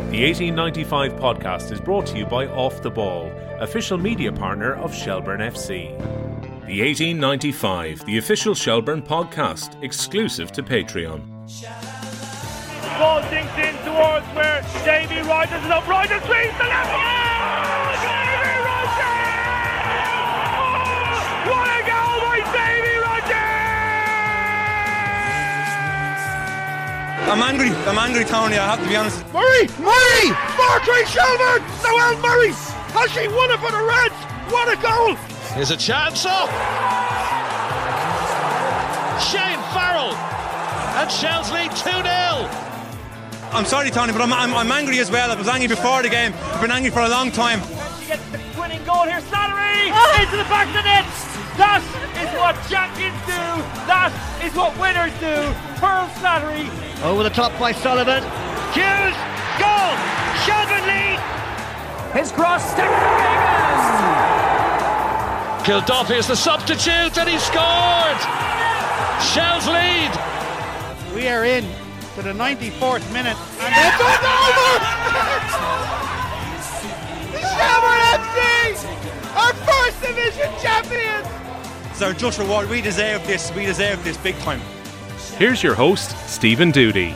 The 1895 podcast is brought to you by Off the Ball, official media partner of Shelbourne FC. The 1895, the official Shelbourne podcast, exclusive to Patreon. Ball sinks in towards where Davy Rogers is up. Rogers swings the left. Oh, Davy Rogers! Oh, what a goal by Davy Rogers! I'm angry, Tony, I have to be honest. Murray! 4-3 Shelbourne! Noel Murray! Has she won it for the Reds? What a goal! Here's a chance up! Shane Farrell! And Shells lead 2-0! I'm sorry, Tony, but I'm angry as well. I was angry before the game. I've been angry for a long time. She gets the winning goal here. Slattery into the back of the net. That is what champions do. That is what winners do. Pearl Slattery. Over the top by Sullivan. Hughes, goal. Shelbourne lead. His cross, Stephen Reagan. Kilduffy is the substitute and he scored! Shells lead. We are in to the 94th minute and it's over! Shelbourne FC are first division champions! It's our just reward. We deserve this big time. Here's your host, Stephen Doody.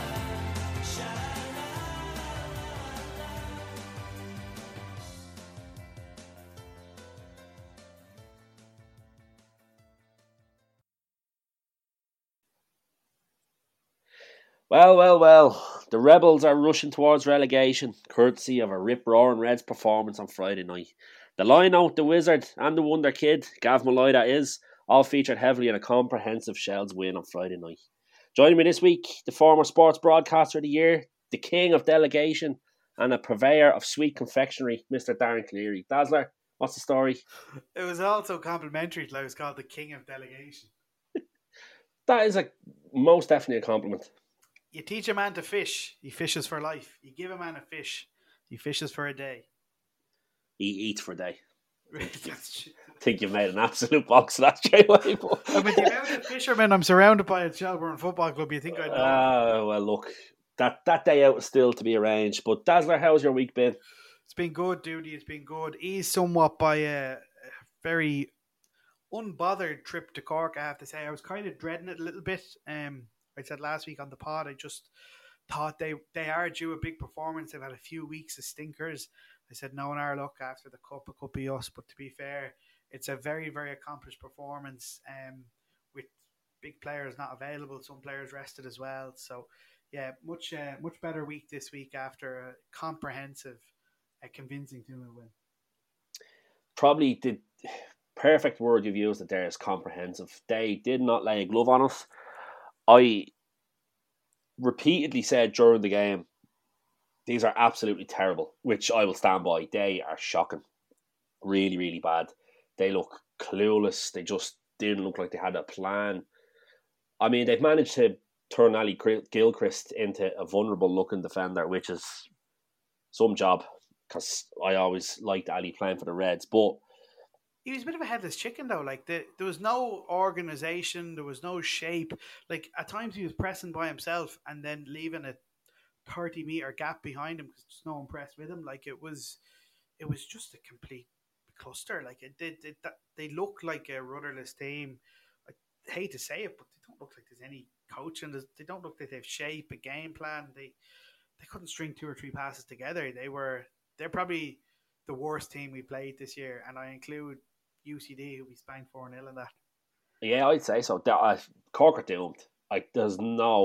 Well, the Rebels are rushing towards relegation, courtesy of a rip-roaring Reds performance on Friday night. The line-out, the Wizard and the Wonder Kid, Gav Malloy that is, all featured heavily in a comprehensive Shells win on Friday night. Joining me this week, the former Sports Broadcaster of the Year, the King of Delegation and a purveyor of sweet confectionery, Mr. Darren Cleary. Dazzler, what's the story? It was also complimentary till I was called the King of Delegation. That is most definitely a compliment. You teach a man to fish, he fishes for life. You give a man a fish, he fishes for a day. He eats for a day. I That's think you've made an absolute box of that straight away. I mean, the amount of fishermen I'm surrounded by at Shelbourne Football Club, you think I'd know. Well, look, that day out is still to be arranged. But Dazzler, how's your week been? It's been good, Duty. It's been good. Eased somewhat by a very unbothered trip to Cork, I have to say. I was kind of dreading it a little bit. I said last week on the pod, I just thought they are due a big performance. They've had a few weeks of stinkers. I said, no, in our luck after the Cup, it could be us. But to be fair, it's a very, very accomplished performance with big players not available, some players rested as well. So, yeah, much better week this week after a comprehensive, convincing 2-0 win. Probably the perfect word you've used there is comprehensive. They did not lay a glove on us. I repeatedly said during the game, these are absolutely terrible, which I will stand by. They are shocking. Really, really bad. They look clueless. They just didn't look like they had a plan. I mean, they've managed to turn Ali Gilchrist into a vulnerable-looking defender, which is some job, because I always liked Ali playing for the Reds. But he was a bit of a headless chicken, though. Like there was no organisation, there was no shape. Like at times he was pressing by himself and then leaving a 30-meter gap behind him because there's no one pressed with him. Like it was just a complete cluster. Like they look like a rudderless team. I hate to say it, but they don't look like there's any coaching. They don't look like they have shape, a game plan. They couldn't string 2 or 3 passes together. They're probably the worst team we played this year, and I include UCD, who we spanked 4-0 in that. Yeah, I'd say so. Cork are doomed. They'd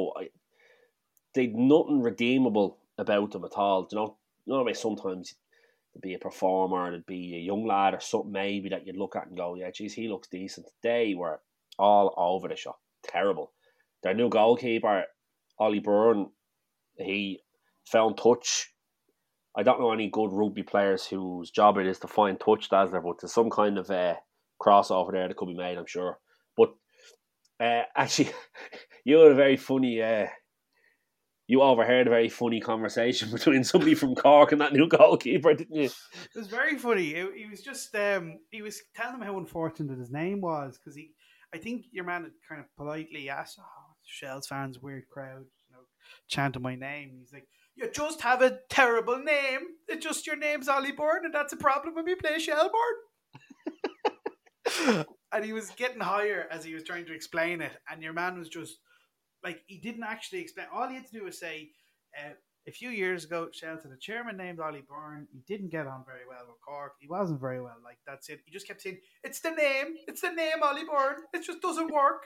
nothing redeemable about them at all. You know way sometimes there'd be a performer, there'd be a young lad or something maybe that you'd look at and go, yeah, geez, he looks decent. They were all over the shop. Terrible. Their new goalkeeper, Ollie Byrne, he found touch. I don't know any good rugby players whose job it is to find touch, Dazzler, but there's some kind of crossover there that could be made, I'm sure. But actually, you had a very funny... you overheard a very funny conversation between somebody from Cork and that new goalkeeper, didn't you? It was very funny. He was just... he was telling them how unfortunate his name was, because I think your man had kind of politely asked, Shells fans, weird crowd, chanting my name. He's like, you just have a terrible name. It's just your name's Ollie Byrne, and that's a problem when we play Shelbourne. And he was getting higher as he was trying to explain it. And your man was just like, he didn't actually explain. All he had to do was say, a few years ago, Shelton, a chairman named Ollie Byrne, he didn't get on very well with Cork. He wasn't very well. Like, that's it. He just kept saying, it's the name, Ollie Byrne. It just doesn't work.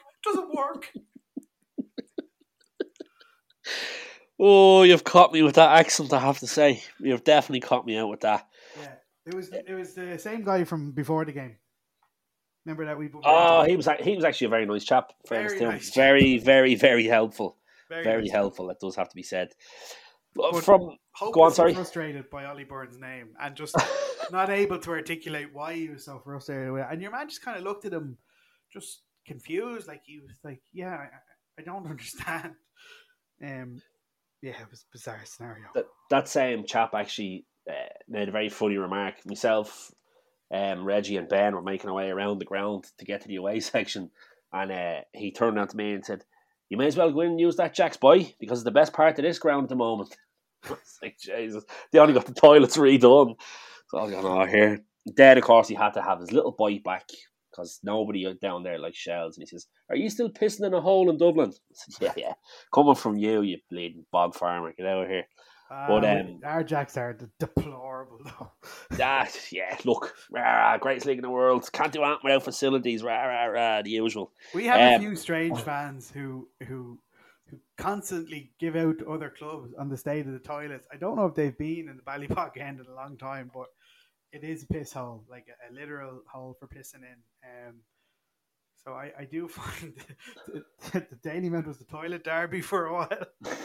Oh, you've caught me with that accent, I have to say. You've definitely caught me out with that. Yeah, it was the same guy from before the game. Remember that we? Oh, he was actually a very nice chap. Very, very, very helpful. Very helpful. That does have to be said. Go on, sorry. Frustrated by Ollie Byrne's name and just not able to articulate why he was so frustrated with it. And your man just kind of looked at him, just confused, like he was like, "Yeah, I don't understand." Yeah, it was a bizarre scenario. That same chap actually made a very funny remark. Myself, Reggie and Ben were making our way around the ground to get to the away section, and he turned around to me and said, "You may as well go in and use that Jack's boy, because it's the best part of this ground at the moment." I was like, Jesus, they only got the toilets redone. So I was going, oh, here. Then, of course, he had to have his little boy back, because nobody down there likes shells. And he says, "Are you still pissing in a hole in Dublin?" I said, yeah. Coming from you bleeding bog farmer, get out of here. But our Jacks are deplorable, though. Look, greatest league in the world. Can't do anything without facilities. The usual. We have a few strange fans who constantly give out to other clubs on the state of the toilets. I don't know if they've been in the Ballybog end in a long time, but it is a piss hole, like a literal hole for pissing in. So I do find that the Daily Mount was the toilet derby for a while.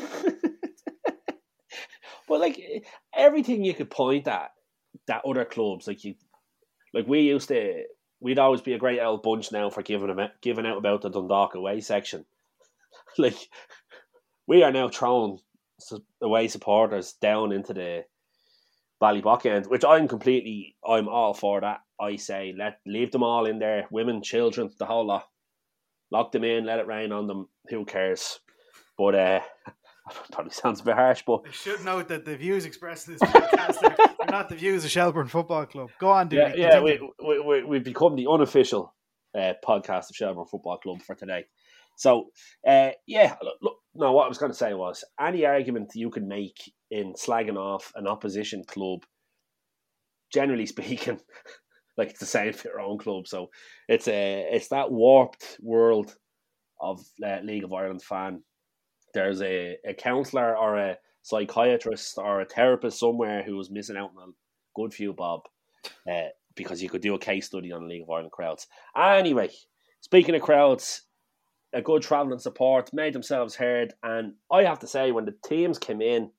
But like everything you could point at that other clubs, we'd always be a great old bunch now for giving out about the Dundalk away section. Like, we are now throwing away supporters down into the Ballybog end, which I'm all for that. I say leave them all in there, women, children, the whole lot. Lock them in, let it rain on them. Who cares? But probably sounds a bit harsh, but I should note that the views expressed in this podcast are not the views of Shelbourne Football Club. Go on, dude. Yeah, we've become the unofficial podcast of Shelbourne Football Club for today. So, look, no, what I was going to say was, any argument you can make in slagging off an opposition club, generally speaking, like, it's the same for your own club. So it's that warped world of League of Ireland fan. There's a counsellor or a psychiatrist or a therapist somewhere who was missing out on a good few bob, because you could do a case study on League of Ireland crowds. Anyway, speaking of crowds, a good travelling support made themselves heard, and I have to say, when the teams came in,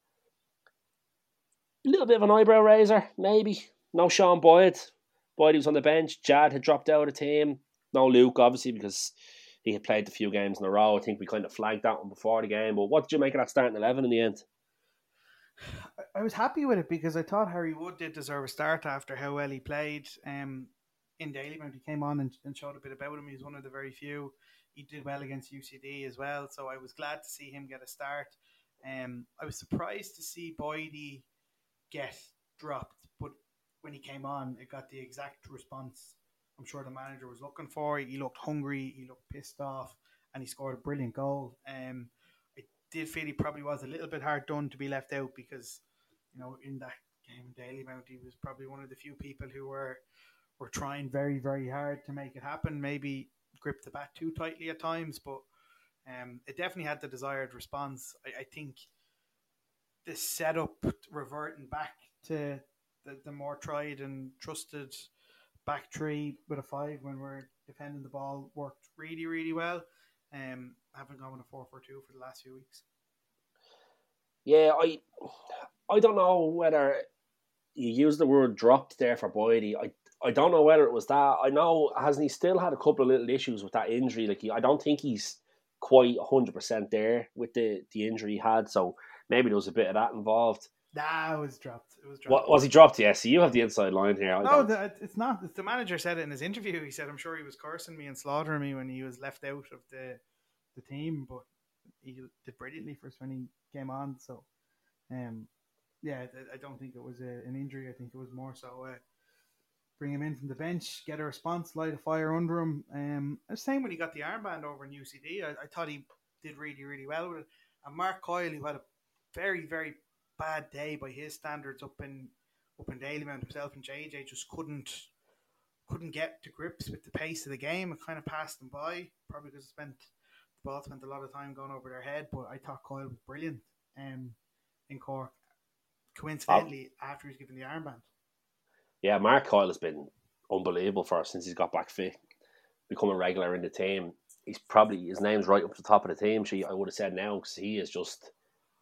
a little bit of an eyebrow raiser, maybe. No Sean Boyd. Boyd was on the bench. Jad had dropped out of the team. No Luke, obviously, because he had played a few games in a row. I think we kind of flagged that one before the game. But what did you make of that starting 11 in the end? I was happy with it because I thought Harry Wood did deserve a start after how well he played in Dalymount. He came on and showed a bit about him. He's one of the very few. He did well against UCD as well, so I was glad to see him get a start. I was surprised to see Boydie get dropped, but when he came on, it got the exact response I'm sure the manager was looking for. He looked hungry, he looked pissed off, and he scored a brilliant goal. I did feel he probably was a little bit hard done to be left out because, in that game in Dalymount, he was probably one of the few people who were trying very, very hard to make it happen. Maybe gripped the bat too tightly at times, but it definitely had the desired response. I think the setup reverting back to the more tried and trusted back three with a 5 when we're defending the ball worked really, really well. Having gone with a 4-4-2 for the last few weeks. Yeah, I don't know whether you used the word dropped there for Boydie. I don't know whether it was that. I know, hasn't he still had a couple of little issues with that injury? Like, I don't think he's quite 100% there with the injury he had. So maybe there was a bit of that involved. Nah, it was dropped. Was he dropped? Yeah, so you have the inside line here. It's not. The manager said it in his interview. He said, I'm sure he was cursing me and slaughtering me when he was left out of the team. But he did brilliantly for us when he came on. So, yeah, I don't think it was an injury. I think it was more so bring him in from the bench, get a response, light a fire under him. The same when he got the armband over in UCD. I thought he did really, really well with it. And Mark Coyle, who had a very, very bad day by his standards up in Dalymount, himself and JJ just couldn't get to grips with the pace of the game. It kind of passed them by, probably because the ball spent a lot of time going over their head. But I thought Coyle was brilliant in Cork, coincidentally, after he was given the armband. Yeah, Mark Coyle has been unbelievable for us since he's got back fit, become a regular in the team. He's probably, his name's right up the top of the team sheet, I would have said now, because he is just,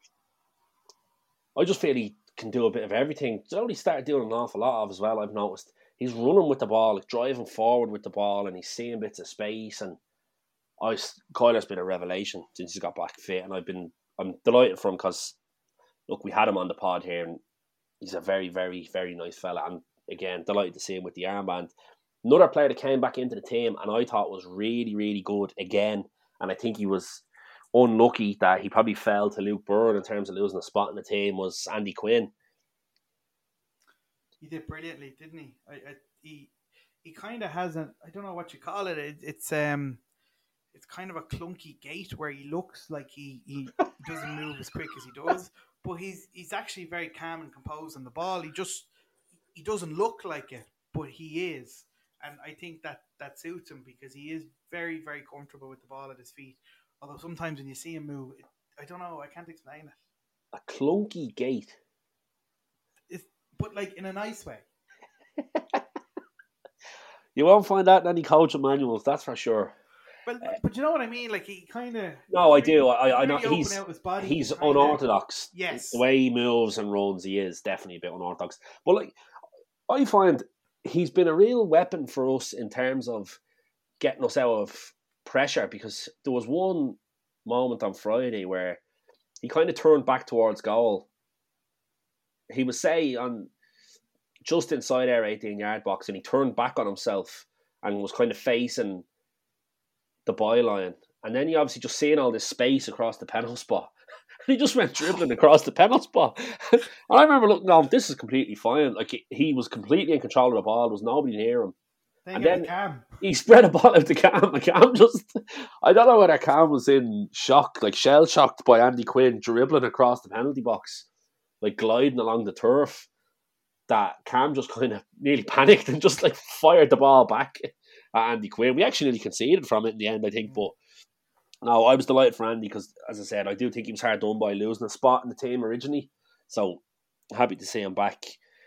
I just feel he can do a bit of everything. It's only started doing an awful lot of as well, I've noticed. He's running with the ball, like driving forward with the ball, and he's seeing bits of space. And Coyler's been a revelation since he's got back fit, and I'm delighted for him because, look, we had him on the pod here, and he's a very, very, very nice fella. And again, delighted to see him with the armband. Another player that came back into the team and I thought was really, really good again, and I think he was unlucky that he probably fell to Luke Byrne in terms of losing a spot in the team, was Andy Quinn. He did brilliantly, didn't he? He kind of has I don't know what you call it. It's kind of a clunky gait where he looks like he doesn't move as quick as he does, but he's actually very calm and composed on the ball. He doesn't look like it, but he is. And I think that suits him because he is very, very comfortable with the ball at his feet. Although sometimes when you see him move, I don't know, I can't explain it. A clunky gait? But like in a nice way. You won't find that in any coaching manuals, that's for sure. Well, but you know what I mean? Like he kind of... No, I do. I know he's kinda, unorthodox. Yes. The way he moves and runs, he is definitely a bit unorthodox. But like, I find he's been a real weapon for us in terms of getting us out of pressure, because there was one moment on Friday where he kind of turned back towards goal. He was, say, on just inside our 18-yard box, and he turned back on himself and was kind of facing the byline. And then he obviously just seeing all this space across the penalty spot. And he just went dribbling across the penalty spot. And I remember looking, oh, this is completely fine. Like, he was completely in control of the ball. There was nobody near him. And then he spread a ball out to Cam. And Cam just, I don't know whether Cam was in shock, like shell-shocked by Andy Quinn dribbling across the penalty box, like gliding along the turf, that Cam just kind of nearly panicked and just like fired the ball back at Andy Quinn. We actually nearly conceded from it in the end, I think, but no, I was delighted for Andy because, as I said, I do think he was hard done by losing a spot in the team originally, so happy to see him back.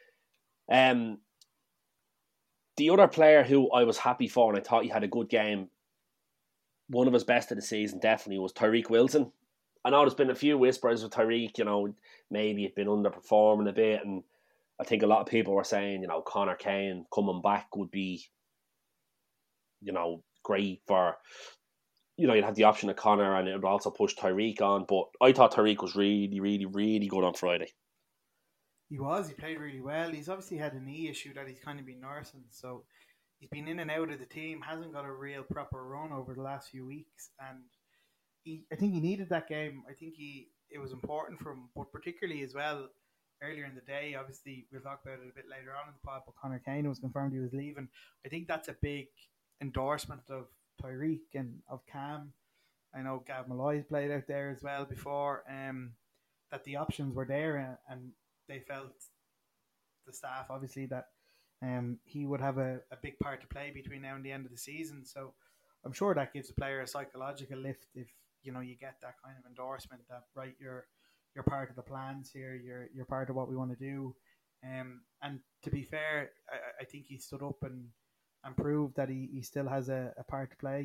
The other player who I was happy for and I thought he had a good game, one of his best of the season definitely, was Tyreek Wilson. I know there's been a few whispers with Tyreek, you know, maybe he'd been underperforming a bit, and I think a lot of people were saying, you know, Connor Kane coming back would be, you know, great for, you know, you'd have the option of Connor and it would also push Tyreek on, but I thought Tyreek was really, really, really good on Friday. He played really well. He's obviously had a knee issue that he's kind of been nursing, so he's been in and out of the team, hasn't got a real proper run over the last few weeks, and I think he needed that game. I think it was important for him, but particularly as well earlier in the day, obviously we'll talk about it a bit later on in the pod, but Connor Kane was confirmed he was leaving. I think that's a big endorsement of Tyreek and of Cam. I know Gav Malloy's played out there as well before, that the options were there, and they felt, the staff obviously, that he would have a big part to play between now and the end of the season. So I'm sure that gives a player a psychological lift if, you know, you get that kind of endorsement that, right, you're part of the plans here, you're part of what we want to do. And to be fair, I think he stood up and proved that he still has a part to play.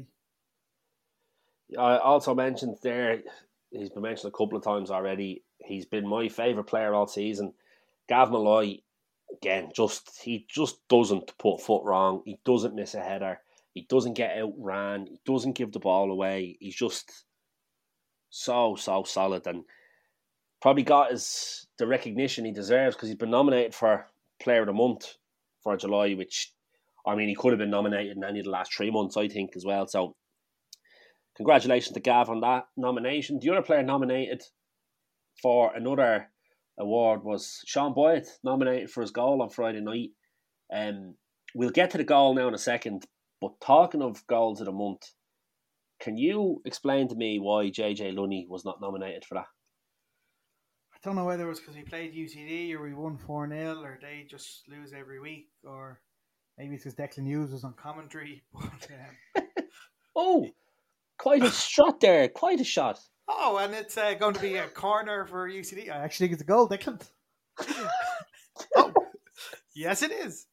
I also mentioned there, he's been mentioned a couple of times already, he's been my favourite player all season. Gav Malloy, again, he just doesn't put foot wrong. He doesn't miss a header. He doesn't get outran. He doesn't give the ball away. He's just so solid, and probably got the recognition he deserves because he's been nominated for Player of the Month for July, which, I mean, he could have been nominated in any of the last 3 months, I think, as well. So congratulations to Gav on that nomination. The other player nominated for another award was Sean Boyd, nominated for his goal on Friday night. We'll get to the goal now in a second, but talking of goals of the month, can you explain to me why JJ Lunny was not nominated for that? I don't know whether it was because he played UCD or we won 4-0 or they just lose every week, or maybe it's because Declan Hughes was on commentary. But, oh, quite a shot there. Quite a shot. Oh, and it's going to be a corner for UCD. I actually think it's a goal, Declan. Oh, yes, it is.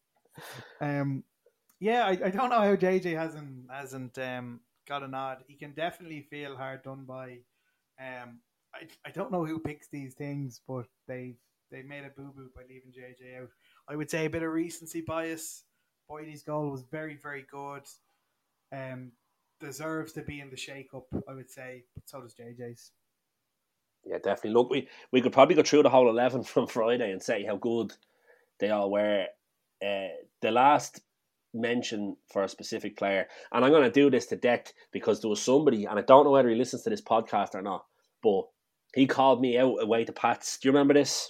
Yeah, I don't know how JJ hasn't got a nod. He can definitely feel hard done by. I don't know who picks these things, but they made a boo-boo by leaving JJ out. I would say a bit of recency bias. Boydie's goal was very, very good. Deserves to be in the shake-up, I would say, but so does JJ's. Yeah, definitely. Look, we could probably go through the whole 11 from Friday and say how good they all were. The last mention for a specific player, and I'm going to do this to death because there was somebody, and I don't know whether he listens to this podcast or not, but he called me out away to Pats. Do you remember this?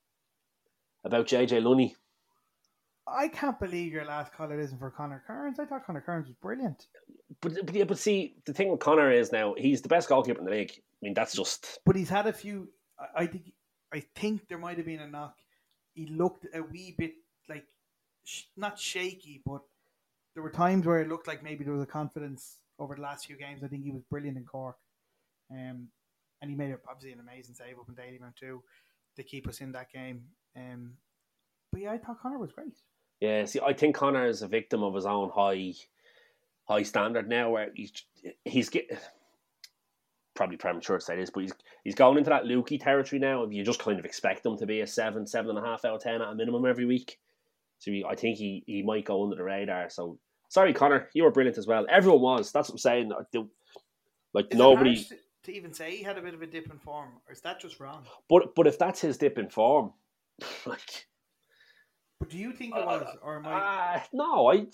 About JJ Lunny? I can't believe your last call it isn't for Connor Kearns. I thought Connor Kearns was brilliant. But see, the thing with Connor is now he's the best goalkeeper in the league. I mean, that's just. But he's had a few. I think there might have been a knock. He looked a wee bit like not shaky, but there were times where it looked like maybe there was a confidence over the last few games. I think he was brilliant in Cork, and he made obviously an amazing save up in Dalymount too to keep us in that game. But yeah, I thought Connor was great. Yeah, see, I think Connor is a victim of his own high standard now, where he's probably premature to say this, but he's going into that Lukey territory now. You just kind of expect him to be a 7.5 out of 10 at a minimum every week. So I think he might go under the radar. So sorry, Connor, you were brilliant as well. Everyone was. That's what I'm saying. Like is nobody it harsh to even say he had a bit of a dip in form, or is that just wrong? But if that's his dip in form, like. But do you think it was, or am I? No, I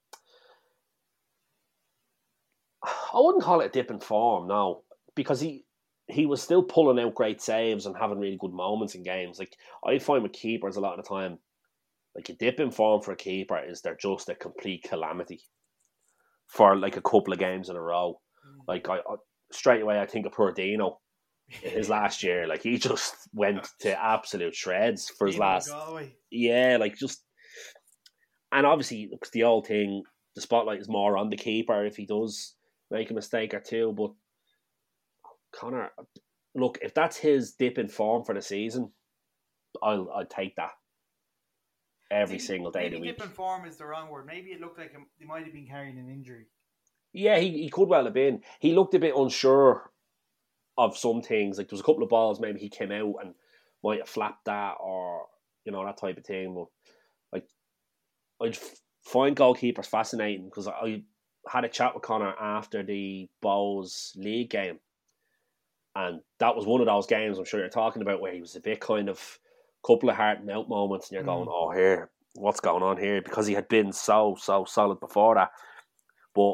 wouldn't call it a dip in form, no, because he was still pulling out great saves and having really good moments in games. Like I find with keepers a lot of the time, like a dip in form for a keeper is they're just a complete calamity for like a couple of games in a row. Like I straight away I think of poor Dino. His last year, like he just went to absolute shreds for his last. Yeah, like just, and obviously it's the old thing. The spotlight is more on the keeper if he does make a mistake or two. But Connor, look, if that's his dip in form for the season, I'll take that every single day of the week. Dip in form is the wrong word. Maybe it looked like he might have been carrying an injury. Yeah, he could well have been. He looked a bit unsure of some things. Like there was a couple of balls maybe he came out and might have flapped that, or that type of thing. But like I'd find goalkeepers fascinating because I had a chat with Connor after the Bows League game, and that was one of those games I'm sure you're talking about where he was a bit kind of couple of heart melt moments, and you're going, oh, here, what's going on here? Because he had been so solid before that, but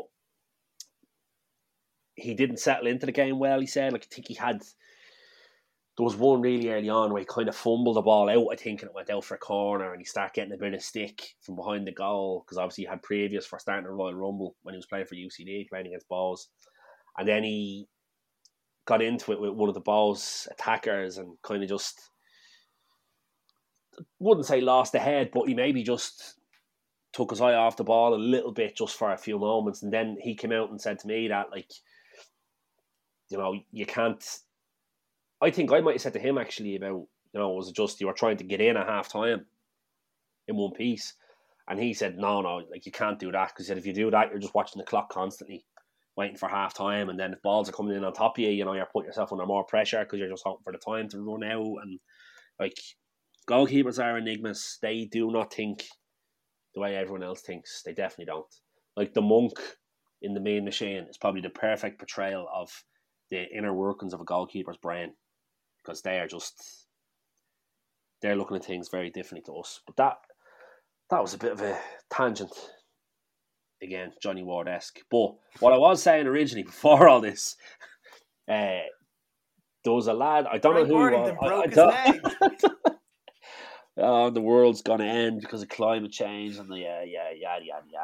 he didn't settle into the game well, he said. Like, I think there was one really early on where he kind of fumbled the ball out, I think, and it went out for a corner, and he started getting a bit of stick from behind the goal, because obviously he had previous for starting the Royal Rumble when he was playing for UCD, playing against Bows. And then he got into it with one of the Bows attackers and kind of just, wouldn't say lost the head, but he maybe just took his eye off the ball a little bit just for a few moments. And then he came out and said to me that, like, you can't. I think I might have said to him actually about, was it just you were trying to get in at half time in one piece? And he said, no, like you can't do that, because if you do that, you're just watching the clock constantly, waiting for half time. And then if balls are coming in on top of you, you're putting yourself under more pressure because you're just hoping for the time to run out. And like, goalkeepers are enigmas. They do not think the way everyone else thinks. They definitely don't. Like the monk in The Mean Machine is probably the perfect portrayal of the inner workings of a goalkeeper's brain, because they're looking at things very differently to us. But that was a bit of a tangent. again, Johnny Ward-esque. But what I was saying originally before all this, there was a lad, I don't know who he was. Broke his leg. The world's going to end because of climate change and yada.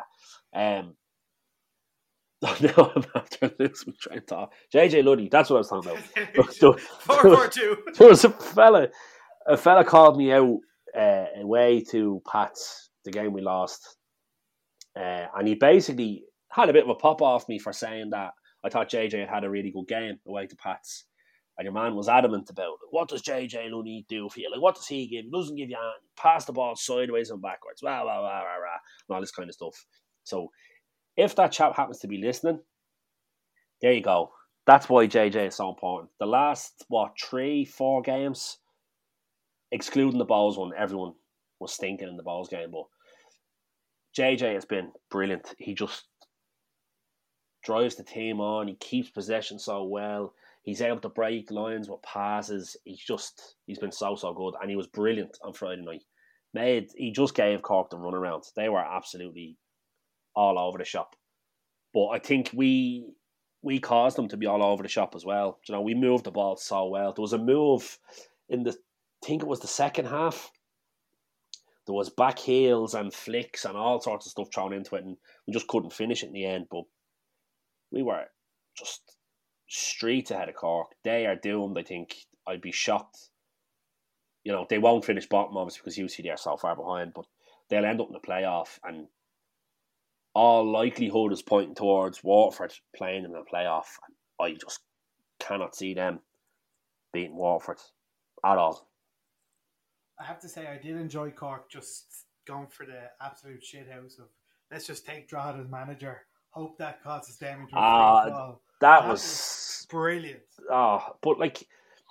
Now I'm after losing train of thought. JJ Luddy, that's what I was talking about. 4-4-2. There was a fella called me out away to Pats, the game we lost, and he basically had a bit of a pop off me for saying that I thought JJ had a really good game away to Pats. And your man was adamant about it. What does JJ Lunny do for you? Like, what does he give? He doesn't give you anything. Pass the ball sideways and backwards. Rah, rah, rah, rah, rah, and all this kind of stuff. So, if that chap happens to be listening, there you go. That's why JJ is so important. The last, 3-4 games, excluding the Bowls one, everyone was stinking in the Bowls game. But JJ has been brilliant. He just drives the team on. He keeps possession so well. He's able to break lines with passes. He's been so good, and he was brilliant on Friday night. He just gave Cork the runaround. They were absolutely all over the shop. But I think we caused them to be all over the shop as well. You know, we moved the ball so well. There was a move I think it was the second half. There was back heels and flicks and all sorts of stuff thrown into it, and we just couldn't finish it in the end. But we were just streets ahead of Cork. They are doomed, I think. I'd be shocked. You know, they won't finish bottom, obviously, because UCD are so far behind, but they'll end up in the playoff, and all likelihood is pointing towards Waterford playing in the playoff. I just cannot see them beating Waterford at all. I have to say, I did enjoy Cork just going for the absolute shithouse of let's just take Drogheda as manager. Hope that causes them into a free fall. That was brilliant. But like,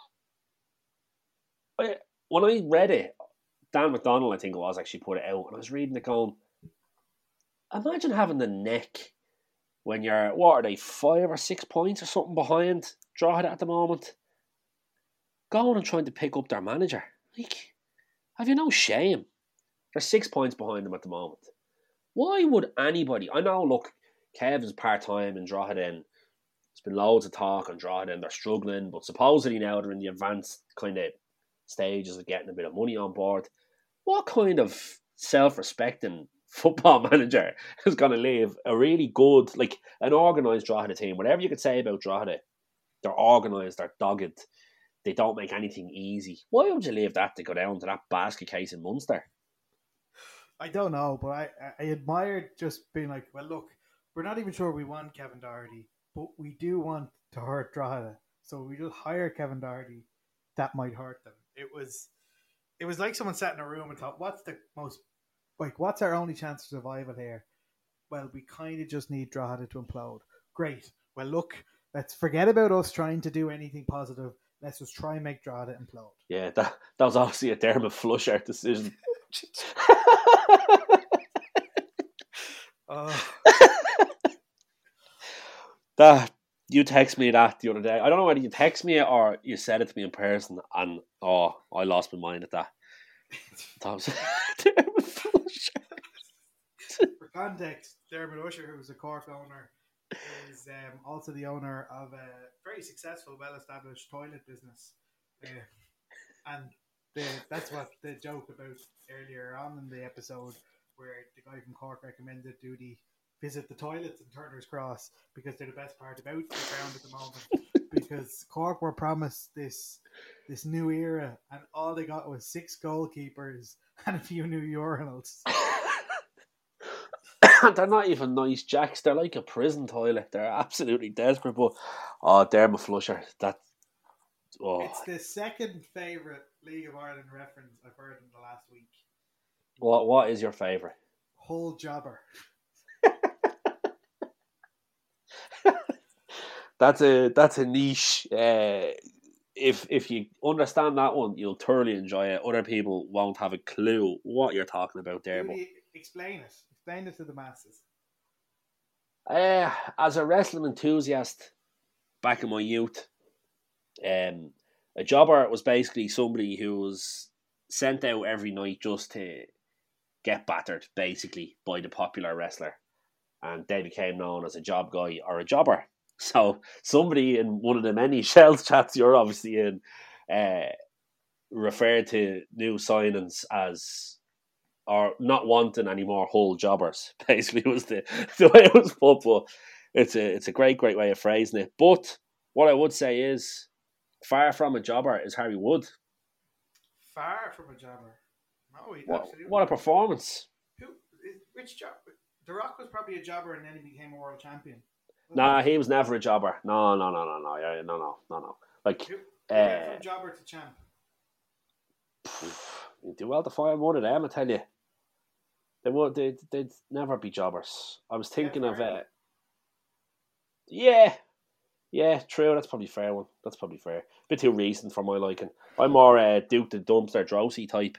when I read it, Dan McDonnell, I think it was, actually put it out, and I was reading it going, imagine having the neck when you're, what are they, 5 or 6 points or something behind Drogheda at the moment, going and trying to pick up their manager. Like, have you no shame? They're 6 points behind them at the moment. Why would anybody, I know, look, Kev is part-time in Drogheda, and there's been loads of talk on Drogheda and they're struggling, but supposedly now they're in the advanced kind of stages of getting a bit of money on board. What kind of self-respecting football manager is going to leave a really good, like an organised Drogheda team? Whatever you could say about Drogheda, they're organised, they're dogged, they don't make anything easy. Why would you leave that to go down to that basket case in Munster? I don't know, but I admired just being like, well, look, we're not even sure we want Kevin Doherty, but we do want to hurt Drogheda. So we just hire Kevin Doherty. That might hurt them. It was like someone sat in a room and thought, what's our only chance of survival here? Well, we kind of just need Drogheda to implode. Great. Well, look, let's forget about us trying to do anything positive. Let's just try and make Drogheda implode. Yeah, that was obviously a Dermot Flusher decision. That you text me that the other day. I don't know whether you text me it or you said it to me in person, and I lost my mind at that. That was Dermot Flusher. For context, Dermot Usher, who's a Cork owner, is also the owner of a very successful, well-established toilet business, and that's what the joke about earlier on in the episode, where the guy from Cork recommended Doody visit the toilets in Turner's Cross because they're the best part about the ground at the moment. Because Cork were promised this new era, and all they got was 6 goalkeepers and a few new urinals. They're not even nice jacks. They're like a prison toilet. They're absolutely desperate. But Dermot Flusher, it's the second favourite League of Ireland reference I've heard in the last week. What is your favourite? Whole jobber. That's a niche. If you understand that one, you'll thoroughly enjoy it. Other people won't have a clue what you're talking about there. But explain it. Explain it to the masses. As a wrestling enthusiast back in my youth, a jobber was basically somebody who was sent out every night just to get battered, basically, by the popular wrestler. and they became known as a job guy or a jobber. So somebody in one of the many Shells chats you're obviously in referred to new signings as, or not wanting any more Hull jobbers, basically was the way it was put. But it's a great way of phrasing it. But what I would say is, far from a jobber is Harry Wood. Far from a jobber. No, what a performance. Which job? The Rock was probably a jobber and then he became a world champion. Nah, he was never a jobber. No. Like, from jobber to champ. You do well to find one of them, I tell you. They'd never be jobbers. I was thinking of yeah, true. That's probably fair one. That's probably fair. A bit too recent for my liking. I'm more Duke the Dumpster Drosy type.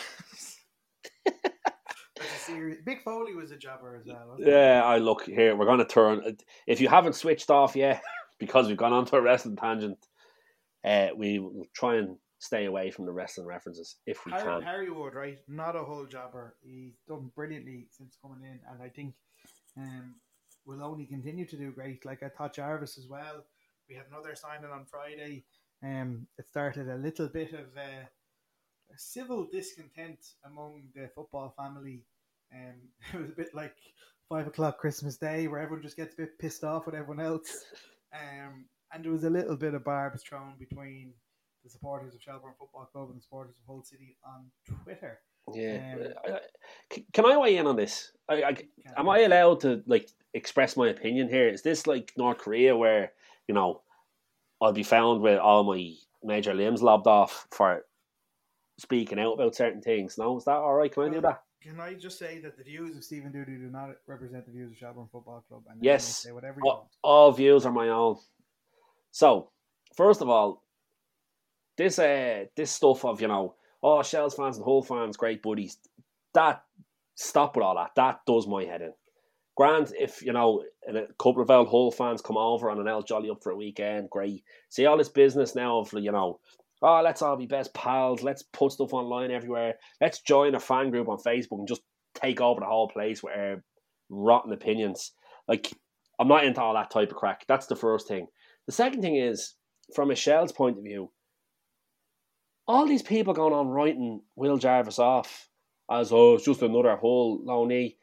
Big Foley was a jobber as well. Yeah, I look here. We're going to turn. If you haven't switched off yet, because we've gone on to a wrestling tangent, we will try and stay away from the wrestling references if we can. Harry Wood, right? Not a Hull jobber. He's done brilliantly since coming in, and I think will only continue to do great. Like I thought Jarvis as well. We had another signing on Friday. It started a little bit of a civil discontent among the football family. It was a bit like 5 o'clock Christmas Day where everyone just gets a bit pissed off with everyone else. And there was a little bit of barbs thrown between the supporters of Shelbourne Football Club and the supporters of Hull City on Twitter. Yeah. Can I weigh in on this? Am I allowed to express my opinion here? Is this like North Korea where, I'll be found with all my major limbs lobbed off for speaking out about certain things? No, is that all right? Can I do that? Can I just say that the views of Stephen Doody do not represent the views of Shelbourne Football Club? And yes, say whatever you want. All views are my own. So, first of all, this stuff of Shells fans and Hull fans, great buddies. Stop with all that. That does my head in. Grant, if and a couple of old Hull fans come over and an El Jolly up for a weekend, great. See all this business now of let's all be best pals. Let's put stuff online everywhere. Let's join a fan group on Facebook and just take over the whole place with our rotten opinions. I'm not into all that type of crack. That's the first thing. The second thing is, from a Shell's point of view, all these people going on writing Will Jarvis off as, it's just another Hull loanee.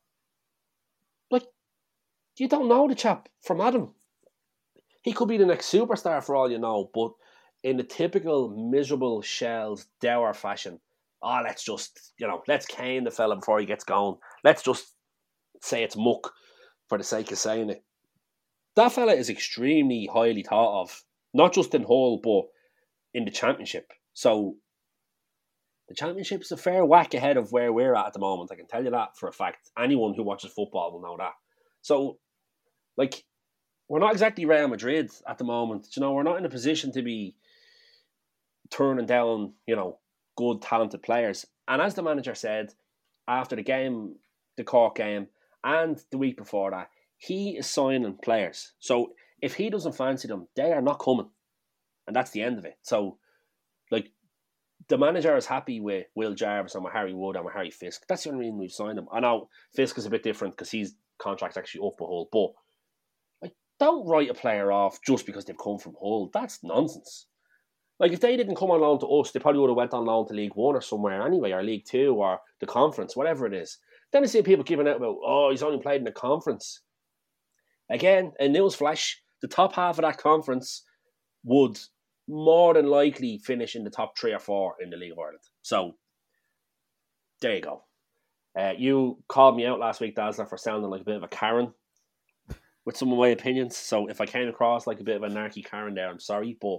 You don't know the chap from Adam. He could be the next superstar for all you know, but in the typical miserable Shells dour fashion, let's just, let's cane the fella before he gets going. Let's just say it's muck for the sake of saying it. That fella is extremely highly thought of, not just in Hull, but in the Championship. So the Championship is a fair whack ahead of where we're at the moment. I can tell you that for a fact. Anyone who watches football will know that. So, we're not exactly Real Madrid at the moment. We're not in a position to be turning down, good, talented players. And as the manager said, after the game, the Cork game, and the week before that, he is signing players. So, if he doesn't fancy them, they are not coming. And that's the end of it. So, the manager is happy with Will Jarvis and with Harry Wood and with Harry Fisk. That's the only reason we've signed him. I know Fisk is a bit different because his contract's actually up a Hull, but don't write a player off just because they've come from Hull. That's nonsense. If they didn't come on loan to us, they probably would have went on loan to League 1 or somewhere anyway, or League 2 or the Conference, whatever it is. Then I see people giving out about, he's only played in the Conference. Again, a newsflash, the top half of that conference would more than likely finish in the top 3 or 4 in the League of Ireland. So, there you go. You called me out last week, Dazzler, for sounding like a bit of a Karen with some of my opinions. So if I came across like a bit of a narky Karen there, I'm sorry. But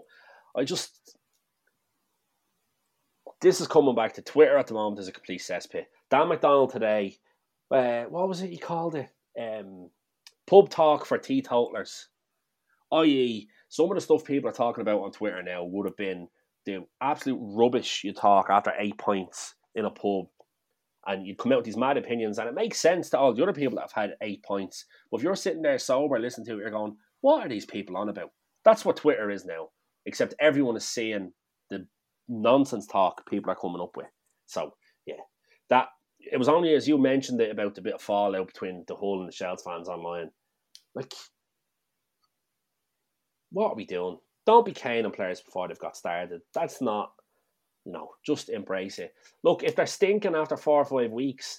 this is coming back to Twitter at the moment as a complete cesspit. Dan McDonald today, what was it he called it? Pub talk for teetotalers. I.e., some of the stuff people are talking about on Twitter now would have been the absolute rubbish you talk after 8 points in a pub. And you'd come out with these mad opinions, and it makes sense to all the other people that have had 8 points. But if you're sitting there sober listening to it, you're going, what are these people on about? That's what Twitter is now. Except everyone is seeing the nonsense talk people are coming up with. So, yeah, that it was only as you mentioned it about the bit of fallout between the Hull and the Shells fans online. Like, what are we doing? Don't be caning players before they've got started. That's not, just embrace it. Look, if they're stinking after 4 or 5 weeks,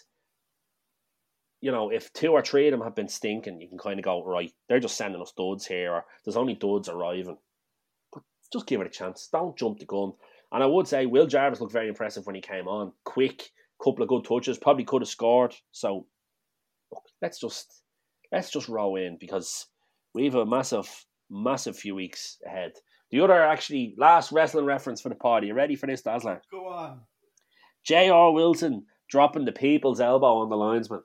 if 2 or 3 of them have been stinking, you can kind of go, right, they're just sending us duds here, or there's only duds arriving. But just give it a chance. Don't jump the gun. And I would say Will Jarvis looked very impressive when he came on. Quick, couple of good touches, probably could have scored. So, look, let's just row in, because we have a massive few weeks ahead. The other, actually, last wrestling reference for the pod. Are you ready for this, Dazzler? Go on. J.R. Wilson dropping the people's elbow on the linesman.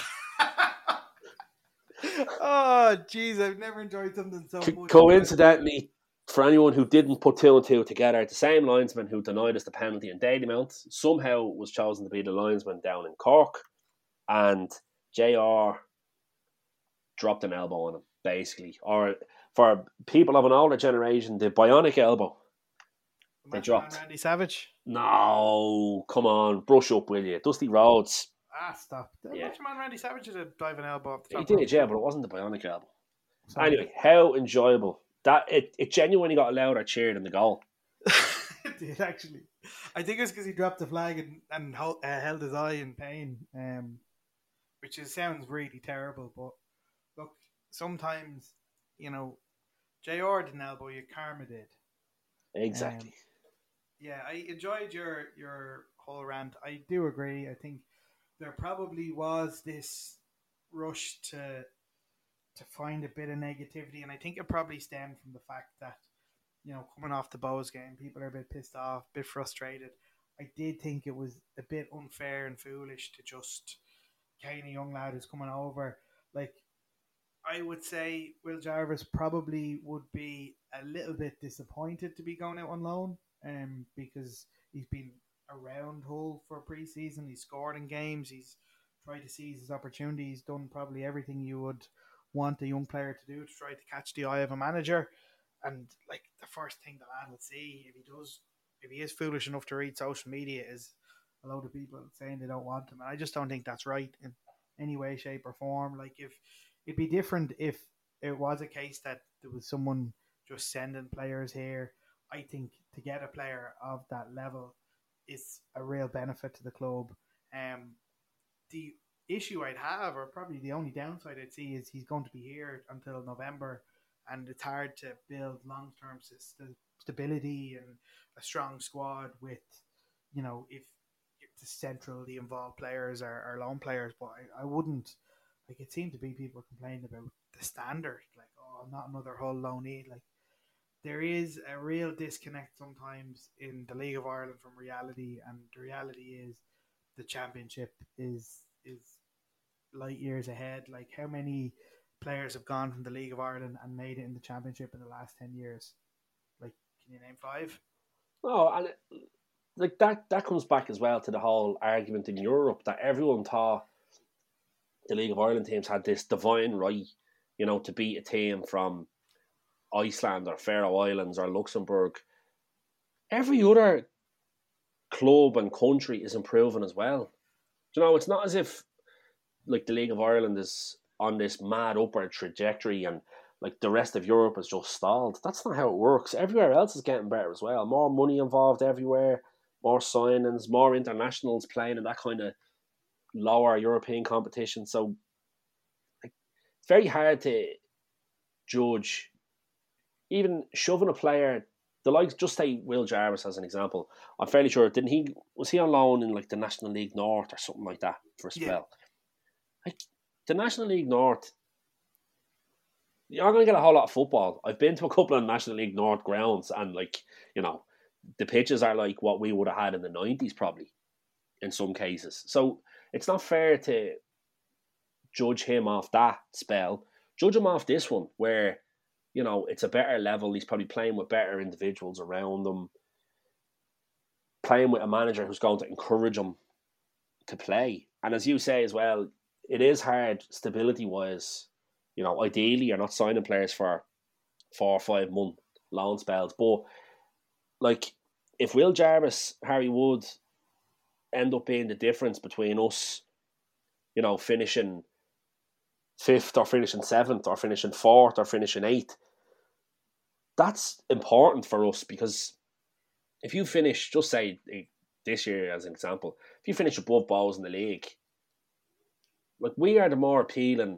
Oh, jeez, I've never enjoyed something so much. Coincidentally, for anyone who didn't put 2 and 2 together, the same linesman who denied us the penalty in Dalymount somehow was chosen to be the linesman down in Cork, and JR dropped an elbow on him, basically. Or for people of an older generation, the bionic elbow. They dropped. Randy Savage? No, come on, brush up, will you? Dusty Rhodes. Stop. Yeah. Macho Man Randy Savage did a diving elbow off the top. He did, yeah, but it wasn't the bionic elbow. Sorry. Anyway, how enjoyable. That it genuinely got a louder cheer than the goal. It did, actually. I think it's because he dropped the flag and held his eye in pain, which sounds really terrible. But look, sometimes, JR didn't elbow you, karma did. Exactly. Yeah, I enjoyed your whole rant. I do agree. I think there probably was this rush to find a bit of negativity, and I think it probably stemmed from the fact that, coming off the Bows game, people are a bit pissed off, a bit frustrated. I did think it was a bit unfair and foolish to just cane a young lad who's coming over. Like, I would say Will Jarvis probably would be a little bit disappointed to be going out on loan, because he's been around Hull for pre-season. He's scored in games. He's tried to seize his opportunity. He's done probably everything you would want a young player to do to try to catch the eye of a manager. And like, the first thing the lad will see if he is foolish enough to read social media is a load of people saying they don't want him. And I just don't think that's right in any way, shape or form. Like, if it'd be different if it was a case that there was someone just sending players here. I think to get a player of that level is a real benefit to the club. The issue I'd have, or probably the only downside I'd see, is he's going to be here until November, and it's hard to build long-term stability and a strong squad with, if the centrally involved players are loan players. But I wouldn't, like, it seemed to be people complaining about the standard, like, oh, not another Hull loanee. Like, there is a real disconnect sometimes in the League of Ireland from reality, and the reality is the Championship is light years ahead. Like, how many players have gone from the League of Ireland and made it in the Championship in the last 10 years? Like, can you name 5? Oh, and like that comes back as well to the whole argument in Europe that everyone thought the League of Ireland teams had this divine right, to beat a team from Iceland or Faroe Islands or Luxembourg. Every other club and country is improving as well. It's not as if like the League of Ireland is on this mad upward trajectory and like the rest of Europe is just stalled. That's not how it works. Everywhere else is getting better as well. More money involved everywhere, more signings, more internationals playing in that kind of lower European competition. So like, it's very hard to judge. Even shoving a player, the likes, just say Will Jarvis as an example. I'm fairly sure, was he on loan in like the National League North or something like that for a spell? Yeah. Like, the National League North, you're not going to get a whole lot of football. I've been to a couple of National League North grounds, and like, the pitches are like what we would have had in the 90s probably in some cases. So it's not fair to judge him off that spell. Judge him off this one where, it's a better level. He's probably playing with better individuals around him, playing with a manager who's going to encourage him to play. And as you say as well, it is hard stability-wise. Ideally, you're not signing players for 4 or 5 month loan spells. But, like, if Will Jarvis, Harry Wood, end up being the difference between us, you know, finishing 5th or finishing 7th or finishing 4th or finishing 8th. That's important for us, because if you finish, just say this year as an example, if you finish above Bohs in the league, like, we are the more appealing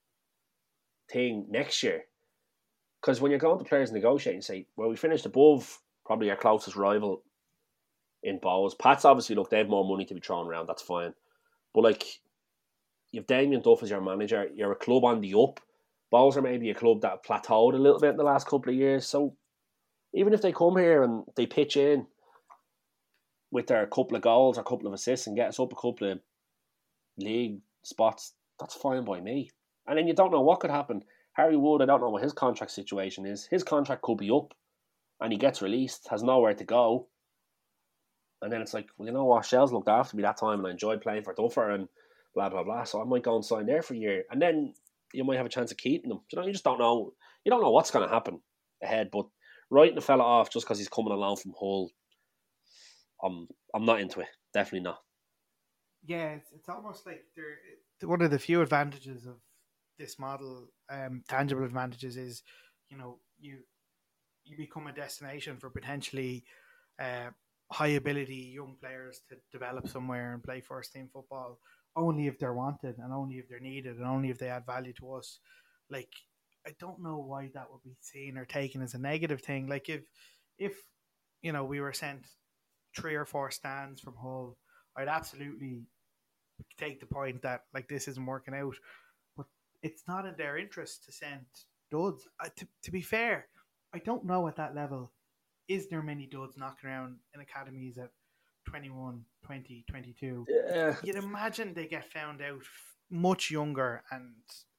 thing next year. Because when you're going to players negotiating, you say, well, we finished above probably our closest rival in Bohs. Pats, obviously, look, they have more money to be thrown around, that's fine. But, like, you've Damien Duff as your manager, you're a club on the up. Bohs are maybe a club that plateaued a little bit in the last couple of years. So even if they come here and they pitch in with their couple of goals or couple of assists and get us up a couple of league spots, that's fine by me. And then you don't know what could happen. Harry Wood, I don't know what his contract situation is. His contract could be up and he gets released, has nowhere to go. And then it's like, well, you know what, Shells looked after me that time and I enjoyed playing for Duffer and blah, blah, blah. So I might go and sign there for a year. And then you might have a chance of keeping them. You know, you just don't know. You don't know what's going to happen ahead. But writing a fella off just because he's coming along from Hull, I'm not into it. Definitely not. Yeah, it's almost like one of the few advantages of this model, tangible advantages, is, you know, you become a destination for potentially high ability young players to develop somewhere and play first team football, only if they're wanted and only if they're needed and only if they add value to us. Like, I don't know why that would be seen or taken as a negative thing. Like, if you know, we were sent 3 or 4 stands from Hull, I'd absolutely take the point that, like, this isn't working out. But it's not in their interest to send duds. To be fair, I don't know at that level, is there many duds knocking around in academies at 21, 20, 22? Yeah. You'd imagine they get found out much younger. And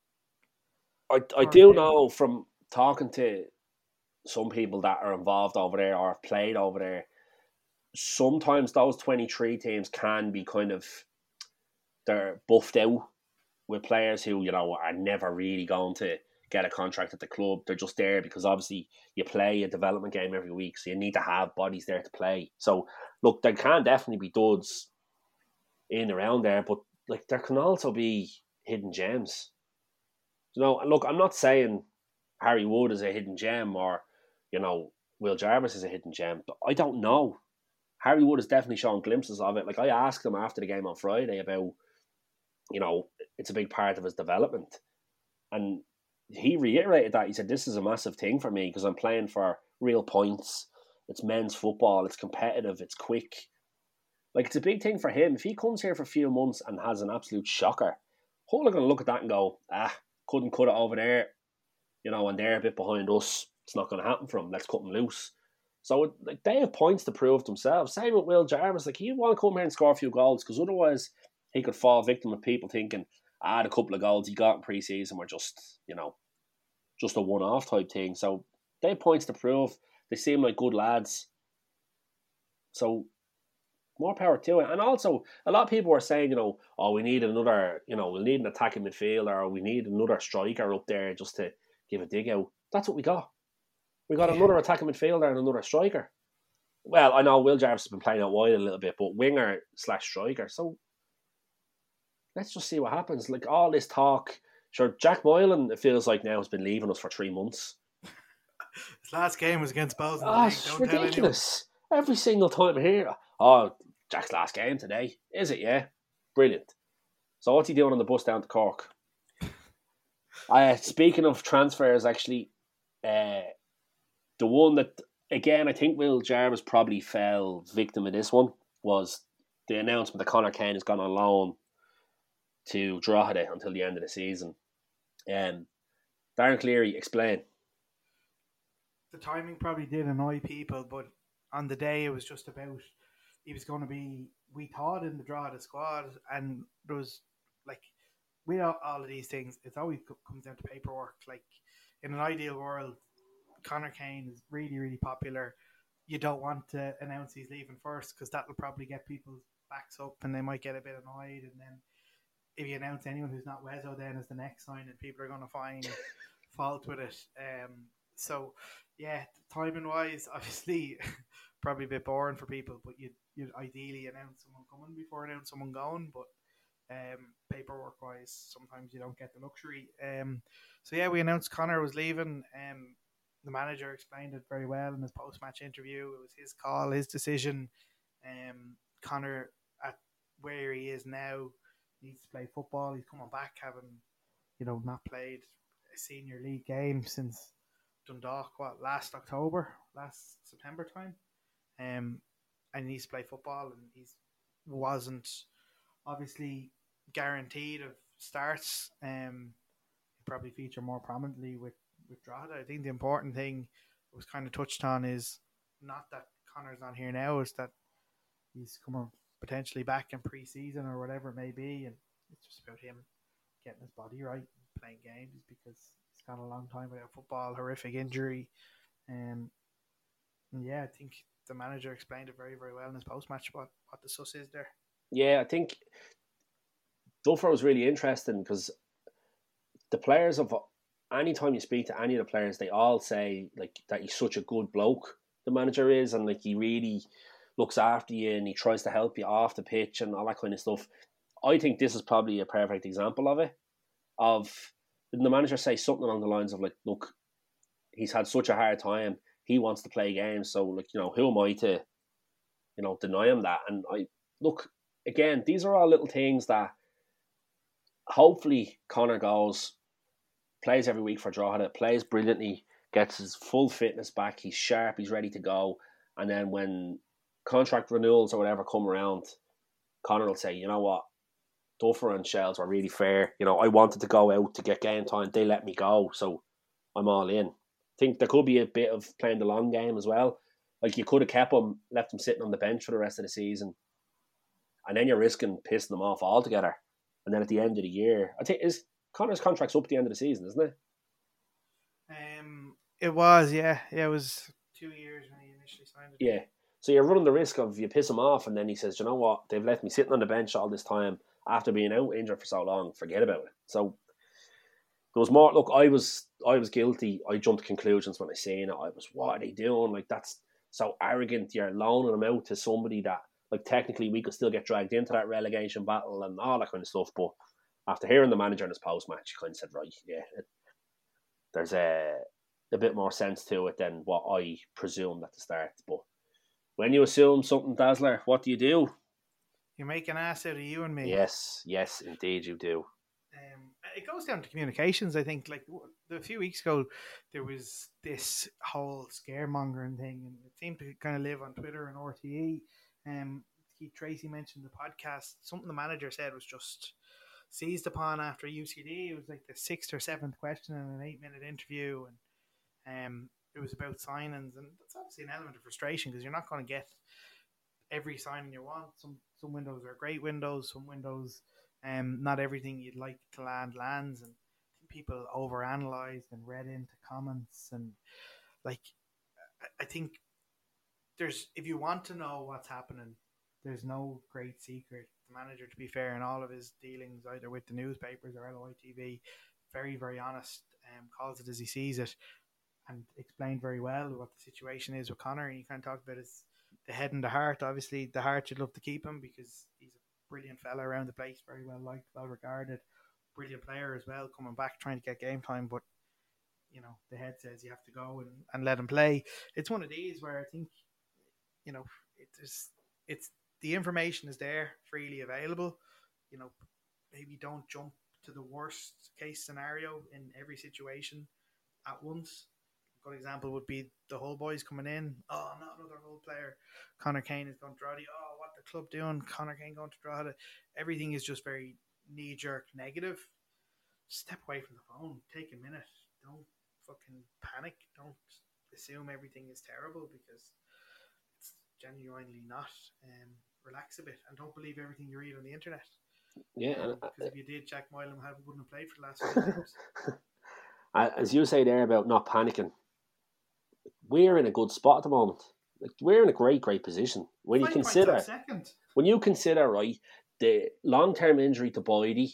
I do know from talking to some people that are involved over there or have played over there, sometimes those 23 teams can be kind of, they're buffed out with players who, you know, are never really going to get a contract at the club. They're just there because obviously you play a development game every week, so you need to have bodies there to play. So look, there can definitely be duds in around there, but like, there can also be hidden gems. You know, look, I'm not saying Harry Wood is a hidden gem or, you know, Will Jarvis is a hidden gem, but I don't know. Harry Wood has definitely shown glimpses of it. Like, I asked him after the game on Friday about, you know, it's a big part of his development. And he reiterated that. He said, this is a massive thing for me because I'm playing for real points. It's men's football. It's competitive. It's quick. Like, it's a big thing for him. If he comes here for a few months and has an absolute shocker, Hull are going to look at that and go, couldn't cut it over there, you know, and they're a bit behind us. It's not going to happen for him. Let's cut him loose. So, like, they have points to prove themselves. Same with Will Jarvis. Like, he want to come here and score a few goals because otherwise he could fall victim of people thinking, the couple of goals he got in pre-season were just, you know, just a one-off type thing. So they have points to prove. They seem like good lads. So more power to it. And also, a lot of people were saying, you know, we need another, you know, we'll need an attacking midfielder or we need another striker up there just to give a dig out. That's what we got. We got another attacking midfielder and another striker. Well, I know Will Jarvis has been playing out wide a little bit, but winger/striker. So let's just see what happens. Like, all this talk, sure, Jack Moylan, it feels like now, has been leaving us for 3 months. His last game was against Bohs. It's ridiculous. Every single time I hear, Jack's last game today. Is it? Yeah. Brilliant. So what's he doing on the bus down to Cork? Speaking of transfers, actually, the one that, again, I think Will Jarvis probably fell victim of this one was the announcement that Conor Kane has gone on loan to Drogheda until the end of the season. Darren Cleary, explain. The timing probably did annoy people, but on the day it was just about, he was going to be, we thought, in the Drogheda squad, and there was, like, with all of these things, it always comes down to paperwork. Like, in an ideal world, Conor Kane is really, really popular. You don't want to announce he's leaving first because that will probably get people's backs up and they might get a bit annoyed. And then if you announce anyone who's not Wezzo then as the next sign, and people are going to find fault with it. So, yeah, timing wise, obviously, probably a bit boring for people, but you'd you'd ideally announce someone coming before announce someone going, but paperwork wise, sometimes you don't get the luxury. So yeah, we announced Conor was leaving. The manager explained it very well in his post-match interview. It was his call, his decision. Conor, at where he is now, needs to play football. He's coming back, having not played a senior league game since Dundalk. Last September time. And he needs to play football, and he wasn't obviously guaranteed of starts. He'll probably feature more prominently with Drogheda. I think the important thing that was kind of touched on is not that Conor's not here now, is that he's coming potentially back in pre-season or whatever it may be, and it's just about him getting his body right, playing games, because he's gone a long time without football, horrific injury. And yeah, I think the manager explained it very, very well in his post-match what the sus is there. Yeah, I think Duffer was really interesting because the players anytime you speak to any of the players, they all say like that he's such a good bloke, the manager is, and like he really looks after you and he tries to help you off the pitch and all that kind of stuff. I think this is probably a perfect example of it. Didn't the manager say something along the lines of like, look, he's had such a hard time, he wants to play games, so like, who am I to, deny him that? And again, these are all little things that hopefully Conor goes, plays every week for Drogheda, plays brilliantly, gets his full fitness back, he's sharp, he's ready to go, and then when contract renewals or whatever come around, Conor will say, you know what, Duffer and Shells were really fair. I wanted to go out to get game time, they let me go, so I'm all in. I think there could be a bit of playing the long game as well. Like, you could have kept him, left him sitting on the bench for the rest of the season, and then you're risking pissing them off altogether. And then at the end of the year, I think Conor's contract's up at the end of the season, isn't it? It was, yeah. It was 2 years when he initially signed it. Yeah. So you're running the risk of you piss him off, and then he says, you know what, they've left me sitting on the bench all this time after being out injured for so long, forget about it. So there was more. Look, I was guilty. I jumped to conclusions when I seen it. I was, what are they doing? Like, that's so arrogant. You're loaning them out to somebody that, like, technically we could still get dragged into that relegation battle and all that kind of stuff. But after hearing the manager in his post-match, he kind of said, right, yeah, there's a bit more sense to it than what I presumed at the start. But when you assume something, Dazzler, what do? You make an ass out of you and me. Yes, indeed you do. It goes down to communications, I think. Like, a few weeks ago, there was this whole scaremongering thing, and it seemed to kind of live on Twitter and RTE. Keith Tracy mentioned the podcast. Something the manager said was just seized upon after UCD. It was like the 6th or 7th question in an 8-minute interview, and it was about signings, and that's obviously an element of frustration because you're not going to get every signing you want. Some windows are great windows, some windows, not everything you'd like to lands, and people overanalyzed and read into comments, and like, I think if you want to know what's happening, there's no great secret. The manager, to be fair, in all of his dealings, either with the newspapers or LOI TV, very, very honest, calls it as he sees it, and explained very well what the situation is with Conor. And he kind of talked about the head and the heart. Obviously, the heart, you'd love to keep him because he's a brilliant fella around the place, very well liked, well regarded, brilliant player as well, coming back trying to get game time. But the head says you have to go and let him play. It's one of these where I think it's the information is there, freely available. Maybe don't jump to the worst case scenario in every situation at once. A good example would be the Hull boys coming in. Oh, not another Hull player. Conor Kane is going to Drogheda. Oh, what the club doing? Conor Kane going to Drogheda. Everything is just very knee-jerk negative. Step away from the phone. Take a minute. Don't fucking panic. Don't assume everything is terrible because it's genuinely not. Relax a bit and don't believe everything you read on the internet. Yeah, because if you did, Jack Moylan wouldn't have played for the last 5 years. As you say there about not panicking, we're in a good spot at the moment. Like, we're in a great position when you consider right the long-term injury to Boydie,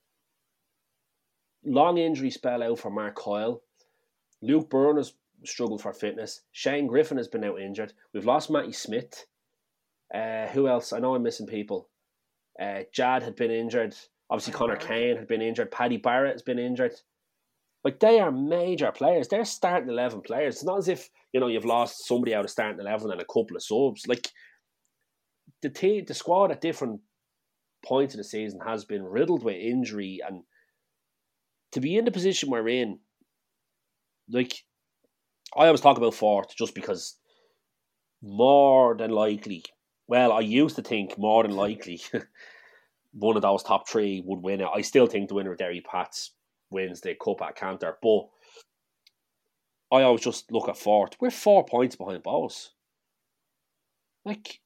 long injury spell out for Mark Coyle, Luke Byrne has struggled for fitness, Shane Griffin has been out injured, we've lost Matty Smith. Who else? I know I'm missing people. Jad had been injured. Obviously, Connor Kane had been injured. Paddy Barrett has been injured. Like, they are major players. They're starting 11 players. It's not as if, you've lost somebody out of starting 11 and a couple of subs. Like, the squad at different points of the season has been riddled with injury, and to be in the position we're in, like, I always talk about fourth just because more than likely, well, I used to think more than likely one of those top three would win it. I still think the winner of Derry Pats wins the cup at Cantor, but I always just look at fourth. We're 4 points behind Bohs. Like,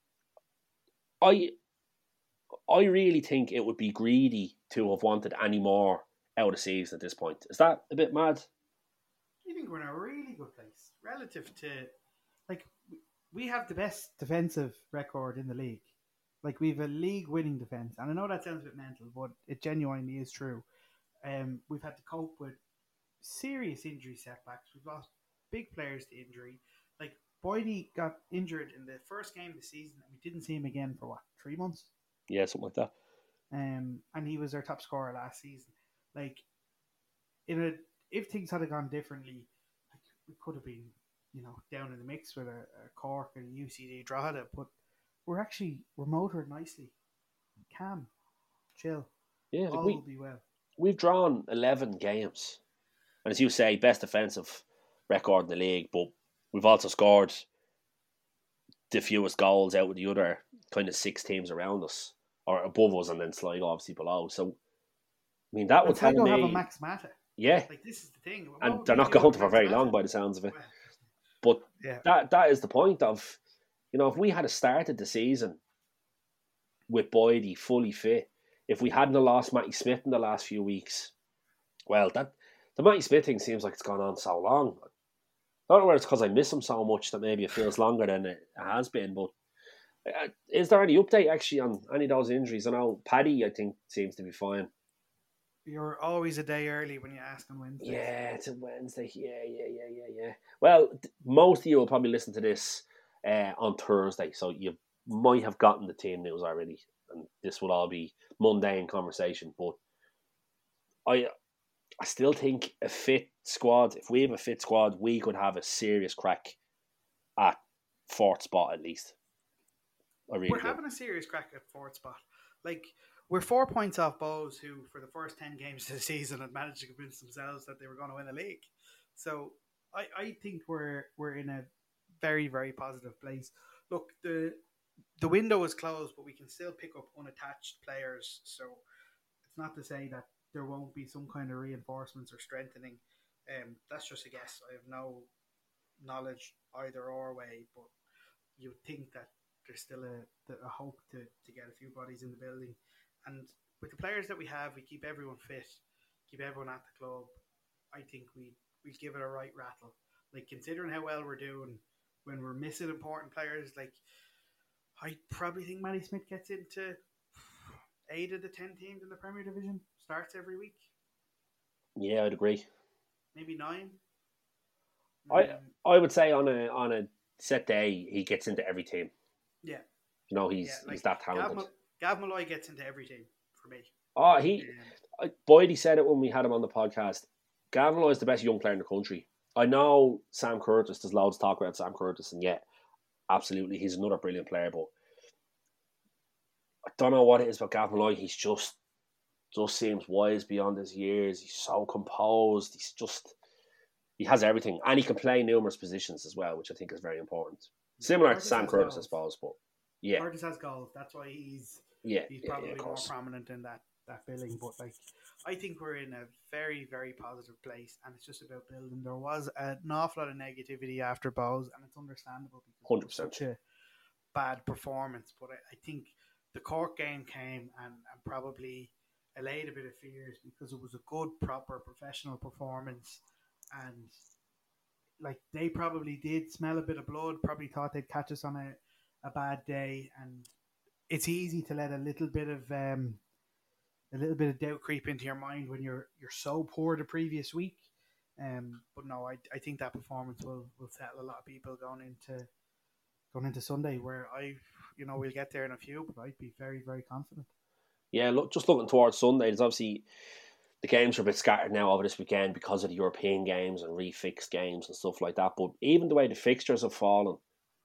I really think it would be greedy to have wanted any more out of the season at this point. Is that a bit mad? I think we're in a really good place relative to, like, we have the best defensive record in the league. Like, we have a league-winning defence, and I know that sounds a bit mental, but it genuinely is true. We've had to cope with serious injury setbacks. We've lost big players to injury. Like, Boydie got injured in the first game of the season, and we didn't see him again for 3 months? Yeah, something like that. And he was our top scorer last season. Like, if things had gone differently, like, we could have been, down in the mix with a Cork and a UCD Drogheda, but we're motored nicely. Calm, chill. Yeah, all will be well. We've drawn 11 games. And as you say, best defensive record in the league, but we've also scored the fewest goals out of the other kind of 6 teams around us, or above us, and then Sligo obviously below. So, I mean, that would tell me... have a Max Mata. Yeah. Like, this is the thing. And they're not going to for very long by the sounds of it. But that is the point of, if we had started the season with Boydie fully fit, if we hadn't lost Matty Smith in the last few weeks, well, the Matty Smith thing seems like it's gone on so long. I don't know whether it's because I miss him so much that maybe it feels longer than it has been, but is there any update actually on any of those injuries? I know Paddy, I think, seems to be fine. You're always a day early when you ask on Wednesday. Yeah, it's a Wednesday. Yeah. Well, most of you will probably listen to this on Thursday, so you might have gotten the team news already, and this will all be mundane conversation. But I still think a fit squad, if we have a fit squad, we could have a serious crack at fourth spot at least. We're having a serious crack at fourth spot. Like, we're 4 points off Bohs, who for the first 10 games of the season had managed to convince themselves that they were going to win the league. So I think we're in a very, very positive place. Look, the window is closed, but we can still pick up unattached players. So it's not to say that there won't be some kind of reinforcements or strengthening. That's just a guess. I have no knowledge either or way, but you would think that there's still a hope to get a few bodies in the building. And with the players that we have, we keep everyone fit, keep everyone at the club. I think we give it a right rattle. Like, considering how well we're doing when we're missing important players, like, I probably think Matty Smith gets into 8 of the 10 teams in the Premier Division, starts every week. Yeah, I'd agree. Maybe 9. I would say on a set day he gets into every team. Yeah. He's that talented. Gav Malloy gets into every team for me. Oh, Boydie said it when we had him on the podcast. Gav Malloy is the best young player in the country. I know Sam Curtis, there's loads of talk about Sam Curtis, and yeah, absolutely, he's another brilliant player, but I don't know what it is about Gav Malloy. He's just seems wise beyond his years. He's so composed. He has everything, and he can play numerous positions as well, which I think is very important. Similar to Sam Curtis, I suppose, but yeah. Curtis has goals. That's why he's probably more prominent in that billing. But like, I think we're in a very, very positive place, and it's just about building. There was an awful lot of negativity after Bohs, and it's understandable because 100%. It was such a bad performance. But I think the Cork game came and probably allayed a bit of fears because it was a good, proper, professional performance, and like, they probably did smell a bit of blood, probably thought they'd catch us on a bad day, and it's easy to let a little bit of doubt creep into your mind when you're so poor the previous week. But no, I think that performance will settle a lot of people going into Sunday, where we'll get there in a few, but I'd be very, very confident. Yeah, just looking towards Sunday, there's obviously the games are a bit scattered now over this weekend because of the European games and refixed games and stuff like that. But even the way the fixtures have fallen,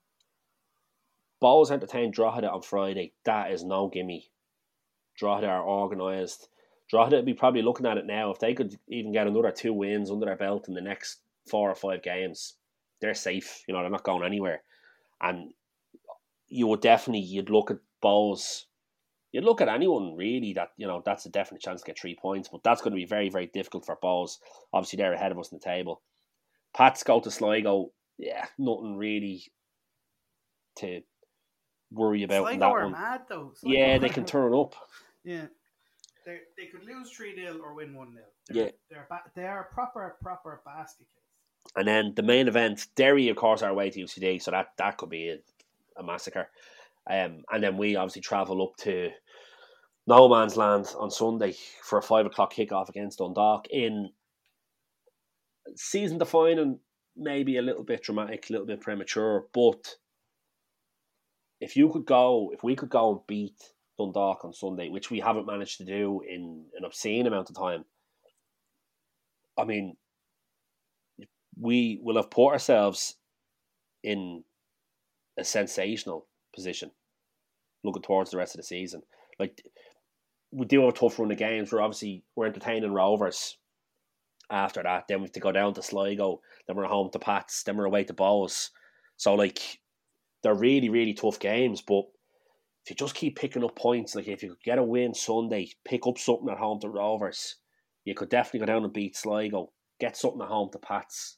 Bohs entertained Drogheda on Friday. That is no gimme. Drogheda are organised. Drogheda would be probably looking at it now. If they could even get another 2 wins under their belt in the next 4 or 5 games, they're safe. They're not going anywhere. And you'd look at Bohs. You'd look at anyone really that, that's a definite chance to get 3 points. But that's going to be very, very difficult for Bohs. Obviously, they're ahead of us in the table. Pats go to Sligo. Yeah, nothing really to worry about. Sligo in that are one. mad though. Yeah, they can turn up. Yeah. They could lose 3-0 or win 1-0. They are a proper basket case. And then the main event, Derry, of course, are away to UCD, so that could be a massacre. And then we obviously travel up to no man's land on Sunday for a 5 o'clock kickoff against Dundalk in season defining, maybe a little bit dramatic, a little bit premature, but if we could go and beat Dundalk on Sunday, which we haven't managed to do in an obscene amount of time, I mean, we will have put ourselves in a sensational position looking towards the rest of the season. Like, we do have a tough run of games. We're entertaining Rovers after that. Then we have to go down to Sligo. Then we're home to Pats. Then we're away to Bohs. So, they're really, really tough games. But if you just keep picking up points, if you could get a win Sunday, pick up something at home to Rovers, you could definitely go down and beat Sligo, get something at home to Pats.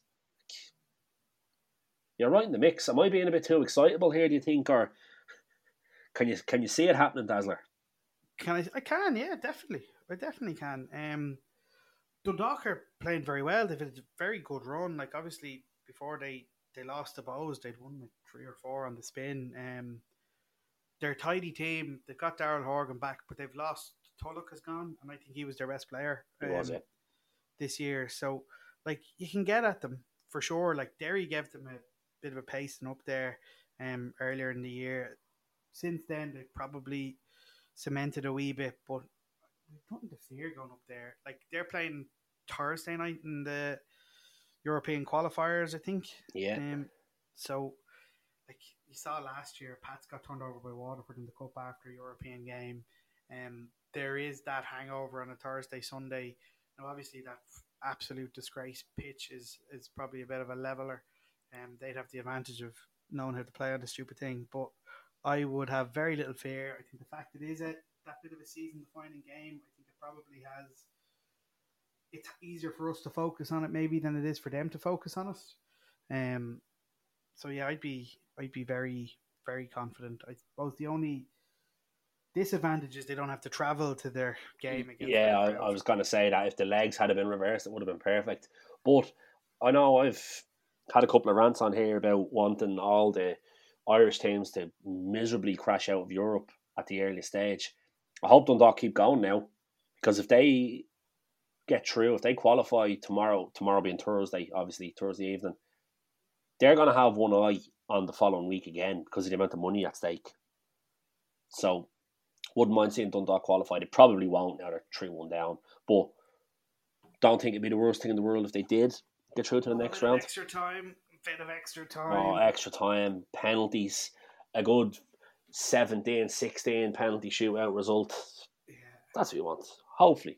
You're right in the mix. Am I being a bit too excitable here, do you think, or can you see it happening, Dazzler? I can, yeah, definitely. I definitely can. Dundalk are playing very well. They've had a very good run. Obviously, before they lost to Bohs, they'd won 3 or 4 on the spin. They're a tidy team. They've got Daryl Horgan back, but they've lost. Tulloch has gone, and I think he was their best player this year. So, you can get at them for sure. Derry gave them a bit of a pacing up there earlier in the year. Since then, they've probably cemented a wee bit, but there's nothing to fear going up there. They're playing Thursday night in the European qualifiers, I think. Yeah. So, you saw last year, Pats got turned over by Waterford in the Cup after a European game. There is that hangover on a Thursday, Sunday. Now, obviously, that absolute disgrace pitch is probably a bit of a leveler. They'd have the advantage of knowing how to play on the stupid thing. But I would have very little fear. I think the fact it is that bit of a season-defining game, I think it probably has... It's easier for us to focus on it maybe than it is for them to focus on us. So yeah, I'd be very, very confident. I suppose the only disadvantage is they don't have to travel to their game again. Yeah, I was going to say that if the legs had been reversed, it would have been perfect. But I know I've had a couple of rants on here about wanting all the Irish teams to miserably crash out of Europe at the early stage. I hope Dundalk keep going now, because if they get through, if they qualify tomorrow being Thursday, obviously Thursday evening, they're going to have one eye on the following week again because of the amount of money at stake. So, wouldn't mind seeing Dundalk qualify. They probably won't now, they're 3-1 down. But don't think it'd be the worst thing in the world if they did get through to the next round. Extra time, bit of extra time. Oh, extra time, penalties, a good 17-16 penalty shootout result. Yeah. That's what you want. Hopefully.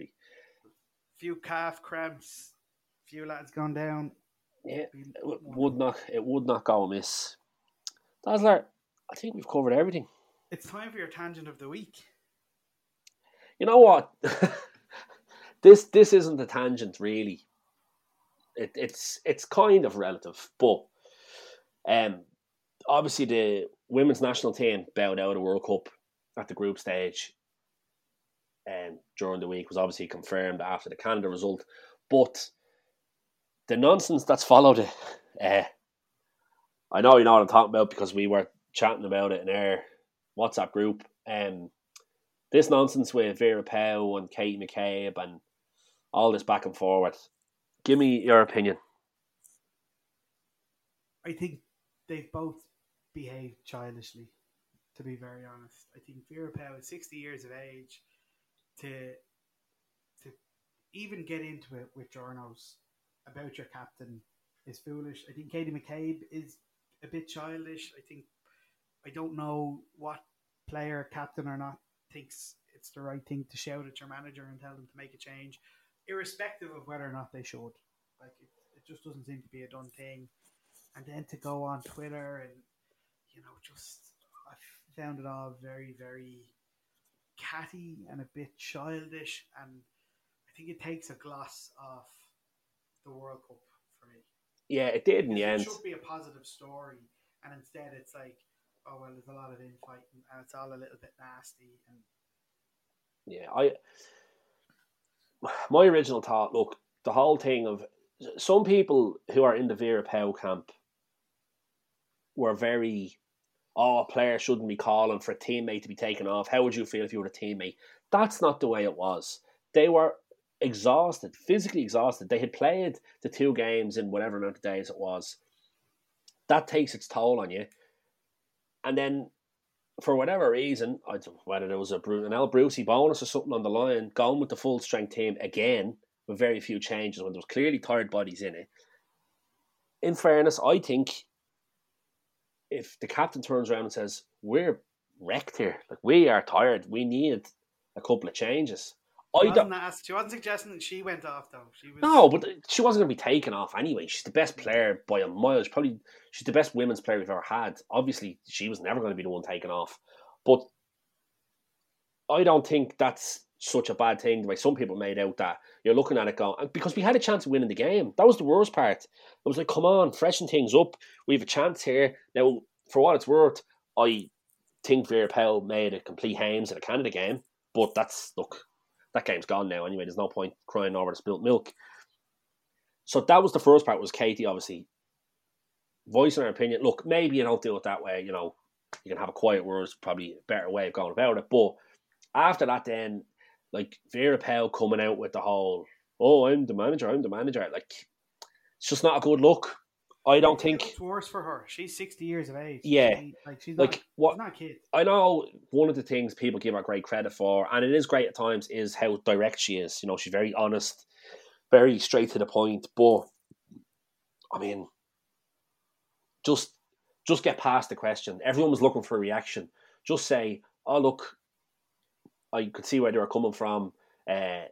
Few calf cramps, few lads gone down. Yeah, it would not go amiss. Dazzler, I think we've covered everything. It's time for your tangent of the week. You know what? This isn't a tangent, really. It's kind of relative, but obviously the women's national team bowed out of the World Cup at the group stage during the week, was obviously confirmed after the Canada result, but the nonsense that's followed it, I know you know what I'm talking about because we were chatting about it in our WhatsApp group. This nonsense with Vera Pauw and Katie McCabe and all this back and forward. Give me your opinion. I think they've both behaved childishly. to be very honest. I think Vera Pauw is 60 years of age to even get into it with journos about your captain is foolish. I think Katie McCabe is a bit childish. I don't know what player, captain or not, thinks it's the right thing to shout at your manager and tell them to make a change, irrespective of whether or not they should. Like it just doesn't seem to be a done thing. And then to go on Twitter and I found it all very, very catty and a bit childish, and I think it takes a gloss off the World Cup for me. Yeah, it did in the end. It should be a positive story, and instead it's like, oh well, there's a lot of infighting, and it's all a little bit nasty. And yeah, my original thought, look, the whole thing of some people who are in the Vera Pauw camp were very, a player shouldn't be calling for a teammate to be taken off. How would you feel if you were a teammate? That's not the way it was. They were exhausted, physically exhausted. They had played the 2 games in whatever amount of days it was. That takes its toll on you. And then, for whatever reason, I don't know whether there was an El Brucey bonus or something on the line, going with the full strength team again with very few changes when there was clearly tired bodies in it. In fairness, I think if the captain turns around and says, we're wrecked here, like we are tired, we need a couple of changes. She wasn't suggesting that she went off though. No, but she wasn't going to be taken off anyway. She's the best player by a mile. She's the best women's player we've ever had. Obviously, she was never going to be the one taken off. But I don't think that's such a bad thing the way some people made out that you're looking at it going, because we had a chance of winning the game. That was the worst part. It was like, come on, freshen things up. We have a chance here. Now, for what it's worth, I think Vera Pauw made a complete hames in a Canada game, but that game's gone now anyway. There's no point crying over the spilt milk. So that was the first part, was Katie obviously voicing her opinion. Look, maybe you don't do it that way, you can have a quiet word, probably a better way of going about it. But after that then, like Vera Pauw coming out with the whole, I'm the manager. Like, it's just not a good look. I don't think it's worse for her. She's 60 years of age. Yeah, she's not a kid. I know one of the things people give her great credit for, and it is great at times, is how direct she is. She's very honest, very straight to the point. But I mean, just get past the question. Everyone was looking for a reaction. Just say, "Oh, look, I could see where they were coming from. There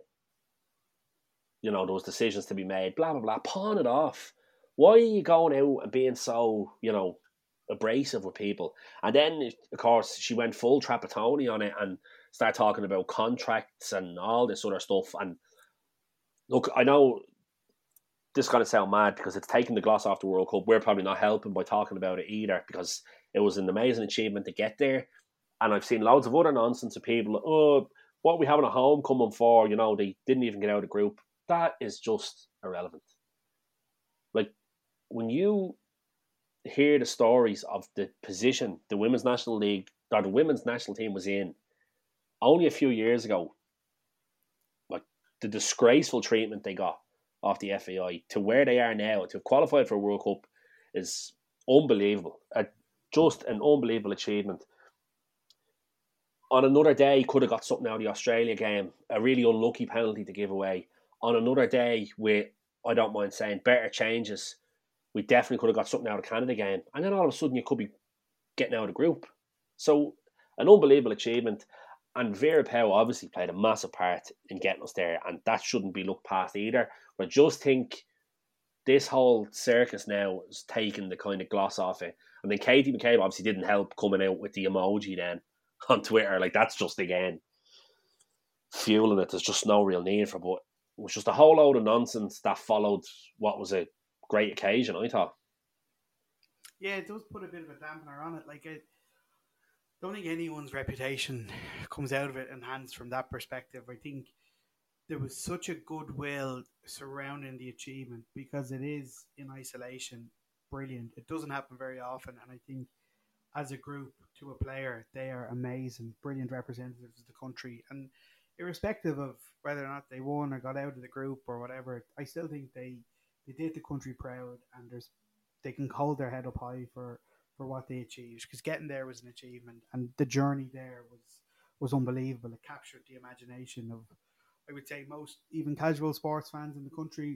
was decisions to be made. Blah blah blah." Pawn it off. Why are you going out and being so, abrasive with people? And then, of course, she went full Trapattoni on it and started talking about contracts and all this other stuff. And look, I know this is going to sound mad because it's taking the gloss off the World Cup. We're probably not helping by talking about it either, because it was an amazing achievement to get there. And I've seen loads of other nonsense of people, what are we having a homecoming for? They didn't even get out of the group. That is just irrelevant. Like, when you hear the stories of the position the Women's National League or the Women's National Team was in only a few years ago, like the disgraceful treatment they got off the FAI to where they are now, to have qualified for a World Cup, is unbelievable. Just an unbelievable achievement. On another day, could have got something out of the Australia game, a really unlucky penalty to give away. On another day, with, I don't mind saying, better changes, we definitely could have got something out of the Canada game. And then all of a sudden you could be getting out of the group. So, an unbelievable achievement. And Vera Pauw obviously played a massive part in getting us there, and that shouldn't be looked past either. But I just think this whole circus now is taking the kind of gloss off it. And then Katie McCabe obviously didn't help coming out with the emoji then on Twitter. Like, that's just, again, fueling it. There's just no real need for it. But it was just a whole load of nonsense that followed what was a great occasion, I thought. Yeah, it does put a bit of a dampener on it. Like, I don't think anyone's reputation comes out of it enhanced from that perspective. I think there was such a goodwill surrounding the achievement because it is, in isolation, brilliant. It doesn't happen very often, and I think as a group to a player, they are amazing, brilliant representatives of the country. And irrespective of whether or not they won or got out of the group or whatever, I still think they did the country proud, and they can hold their head up high for for what they achieved, because getting there was an achievement, and the journey there was unbelievable. It captured the imagination of, I would say, most even casual sports fans in the country.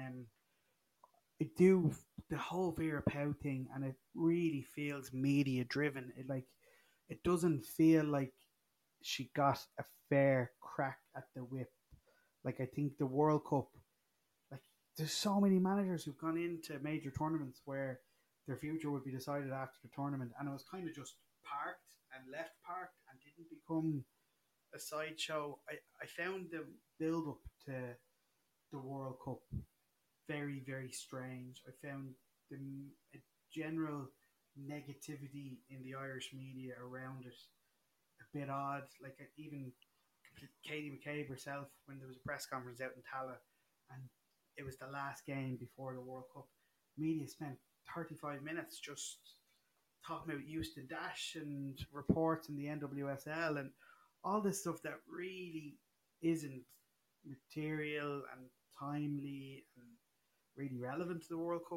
The whole Vera Pauw thing, and it really feels media driven. It doesn't feel like she got a fair crack at the whip. Like, I think the World Cup, like, there's so many managers who've gone into major tournaments where their future would be decided after the tournament, and it was kind of just parked and left parked and didn't become a sideshow. I found the build up to the World Cup very, very strange. I found the general negativity in the Irish media around it a bit odd. Like, even Katie McCabe herself, when there was a press conference out in Tallaght and it was the last game before the World Cup, media spent 35 minutes just talking about Houston Dash and reports in the NWSL and all this stuff that really isn't material and timely and really relevant to the World Cup.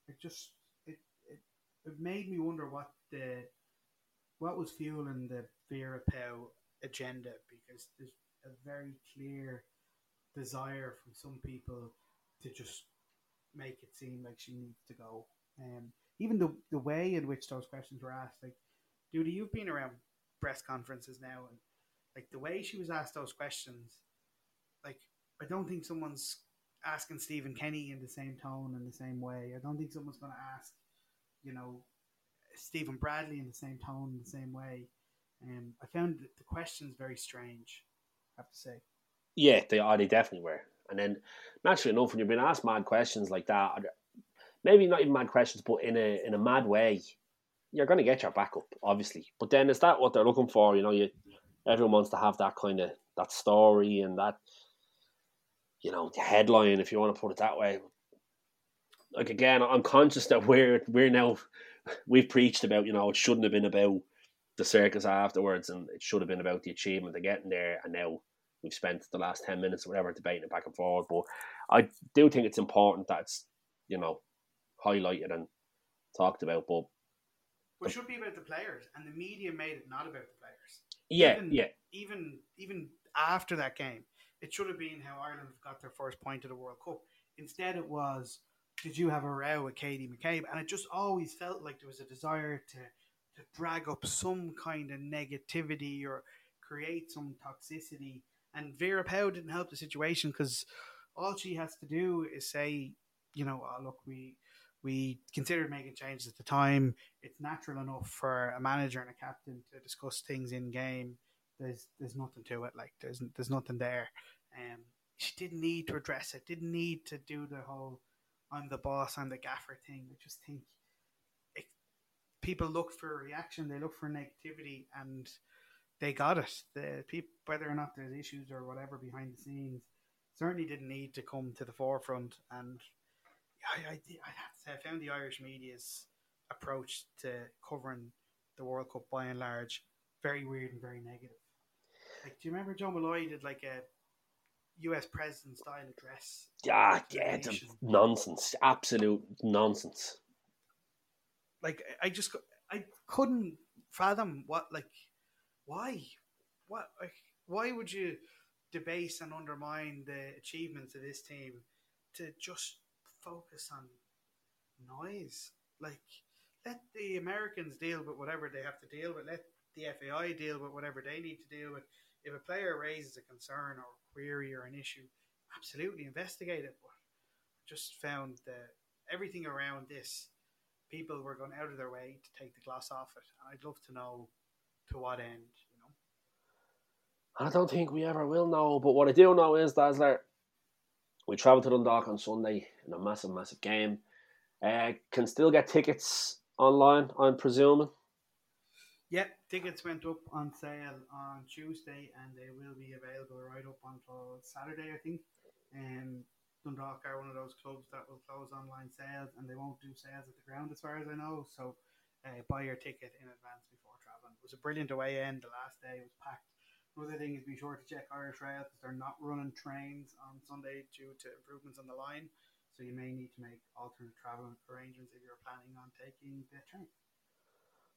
It made me wonder what was fueling the Vera Pauw agenda, because there's a very clear desire from some people to just make it seem like she needs to go. Even the way in which those questions were asked, like, Judy, you've been around press conferences now, and like the way she was asked those questions, like, I don't think someone's asking Stephen Kenny in the same tone and the same way. I don't think someone's going to ask, Stephen Bradley in the same tone and the same way. I found the questions very strange, I have to say. Yeah, they definitely were. And then, naturally enough, when you're being asked mad questions like that, maybe not even mad questions, but in a mad way, you're going to get your backup, obviously. But then, is that what they're looking for? Everyone wants to have that kind of that story and that, the headline, if you want to put it that way. Like, again, I'm conscious that we've preached about, it shouldn't have been about the circus afterwards, and it should have been about the achievement of getting there, and now we've spent the last 10 minutes or whatever debating it back and forward. But I do think it's important that it's, highlighted and talked about. But it should be about the players, and the media made it not about the players. Even after that game, it should have been how Ireland got their first point of the World Cup. Instead, it was, did you have a row with Katie McCabe? And it just always felt like there was a desire to drag up some kind of negativity or create some toxicity. And Vera Pauw didn't help the situation, because all she has to do is say, look, we considered making changes at the time. It's natural enough for a manager and a captain to discuss things in game. There's nothing to it. Like, there's nothing there. She didn't need to address it. Didn't need to do the whole I'm the boss, I'm the gaffer thing. I just think people look for a reaction. They look for negativity, and they got it. The people, whether or not there's issues or whatever behind the scenes, certainly didn't need to come to the forefront. And I have to say, I found the Irish media's approach to covering the World Cup by and large very weird and very negative. Like, do you remember Joe Malloy did like a US president style address? Yeah, it's nonsense, absolute nonsense. Like, I couldn't fathom why would you debase and undermine the achievements of this team to just focus on noise? Like, let the Americans deal with whatever they have to deal with. Let the FAI deal with whatever they need to deal with. If a player raises a concern or a query or an issue, absolutely investigate it. But I just found that everything around this, people were going out of their way to take the gloss off it. And I'd love to know to what end, I don't think we ever will know, but what I do know is, Dazzler, we travel to Dundalk on Sunday in a massive, massive game. Can still get tickets online, I'm presuming. Yeah, tickets went up on sale on Tuesday, and they will be available right up until Saturday, I think. Dundalk are one of those clubs that will close online sales, and they won't do sales at the ground as far as I know. So buy your ticket in advance before travelling. It was a brilliant away end. The last day was packed. Another thing is, be sure to check Irish Rail, because they're not running trains on Sunday due to improvements on the line. So you may need to make alternate travel arrangements if you're planning on taking the train.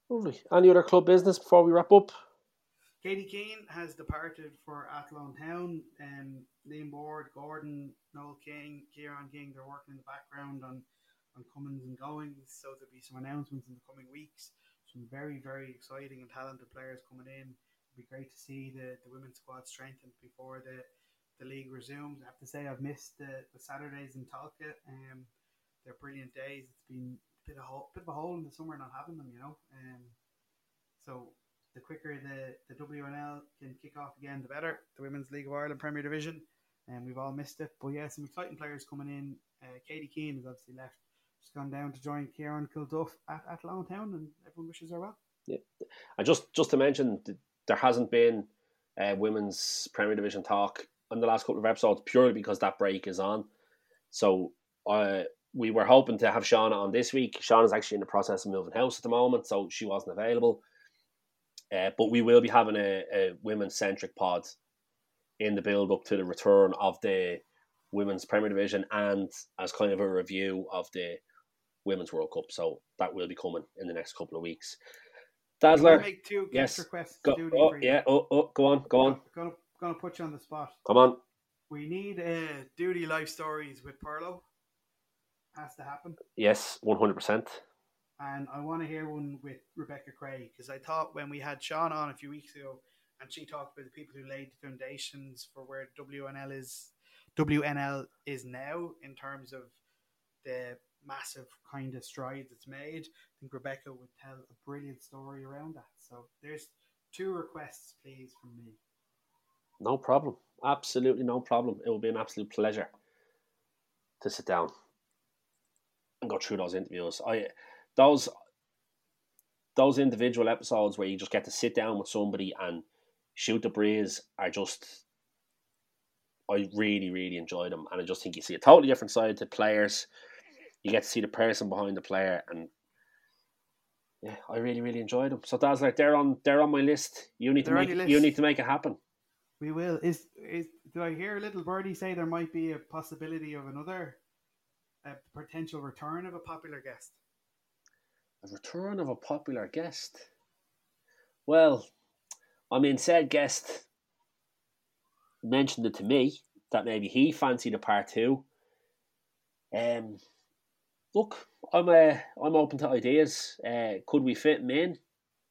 Lovely. Any other club business before we wrap up? Katie Keane has departed for Athlone Town, and Liam Ward, Gordon, Noel King, Kieran King, they're working in the background on comings and goings, so there'll be some announcements in the coming weeks. Some very, very exciting and talented players coming in. It'll be great to see the women's squad strengthened before the league resumes. I have to say I've missed the Saturdays in Talca. They're brilliant days. It's been a bit of a hole in the summer not having them, so the quicker the WNL can kick off again, the better. The Women's League of Ireland Premier Division, and we've all missed it. But yeah, some exciting players coming in. Katie Keane has obviously left. She's gone down to join Kieran Kilduff at Athlone Town, and everyone wishes her well. Yeah, and just to mention, there hasn't been Women's Premier Division talk in the last couple of episodes purely because that break is on. So we were hoping to have Shauna on this week. Shauna's actually in the process of moving house at the moment, so she wasn't available. But we will be having a women's-centric pod in the build-up to the return of the Women's Premier Division and as kind of a review of the Women's World Cup. So that will be coming in the next couple of weeks. Dazzler, make two guest requests. Go on. I'm gonna put you on the spot. Come on. We need Duty life stories with Perlo. Has to happen. Yes, 100%. And I want to hear one with Rebecca Craig, because I thought when we had Sean on a few weeks ago and she talked about the people who laid the foundations for where WNL is now in terms of the massive kind of strides it's made. I think Rebecca would tell a brilliant story around that. So there's two requests, please, from me. No problem. Absolutely no problem. It will be an absolute pleasure to sit down and go through those interviews. Those individual episodes where you just get to sit down with somebody and shoot the breeze are just, I really, really enjoy them. And I just think you see a totally different side to players. You get to see the person behind the player, and yeah, I really, really enjoy them. So that's like they're on my list. You need to make it happen. We will. Did I hear little birdie say there might be a possibility of another potential return of a popular guest? A return of a popular guest? Well, I mean, said guest mentioned it to me that maybe he fancied a part two. Look, I'm open to ideas. Could we fit him in?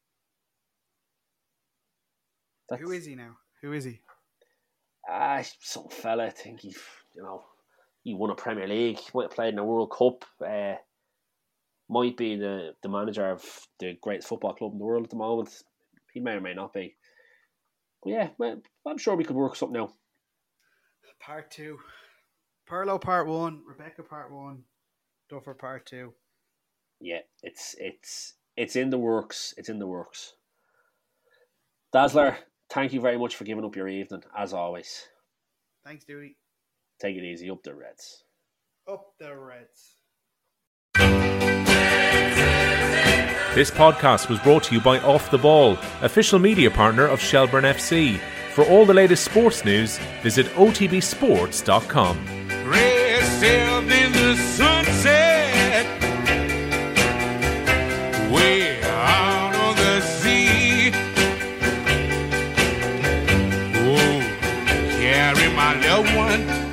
Who is he now? Who is he? Some fella. I think he won a Premier League. Might have played in a World Cup. Might be the manager of the greatest football club in the world at the moment. He may or may not be. But yeah, I'm sure we could work something out. Part two. Perlo part one. Rebecca part one. Duffer part two. Yeah, it's in the works. It's in the works. Dazzler, thank you very much for giving up your evening, as always. Thanks, Dewey. Take it easy. Up the Reds. Up the Reds. This podcast was brought to you by Off the Ball, official media partner of Shelbourne FC. For all the latest sports news, visit otbsports.com. Sailed in the sunset, way out on the sea. Oh, carry my little one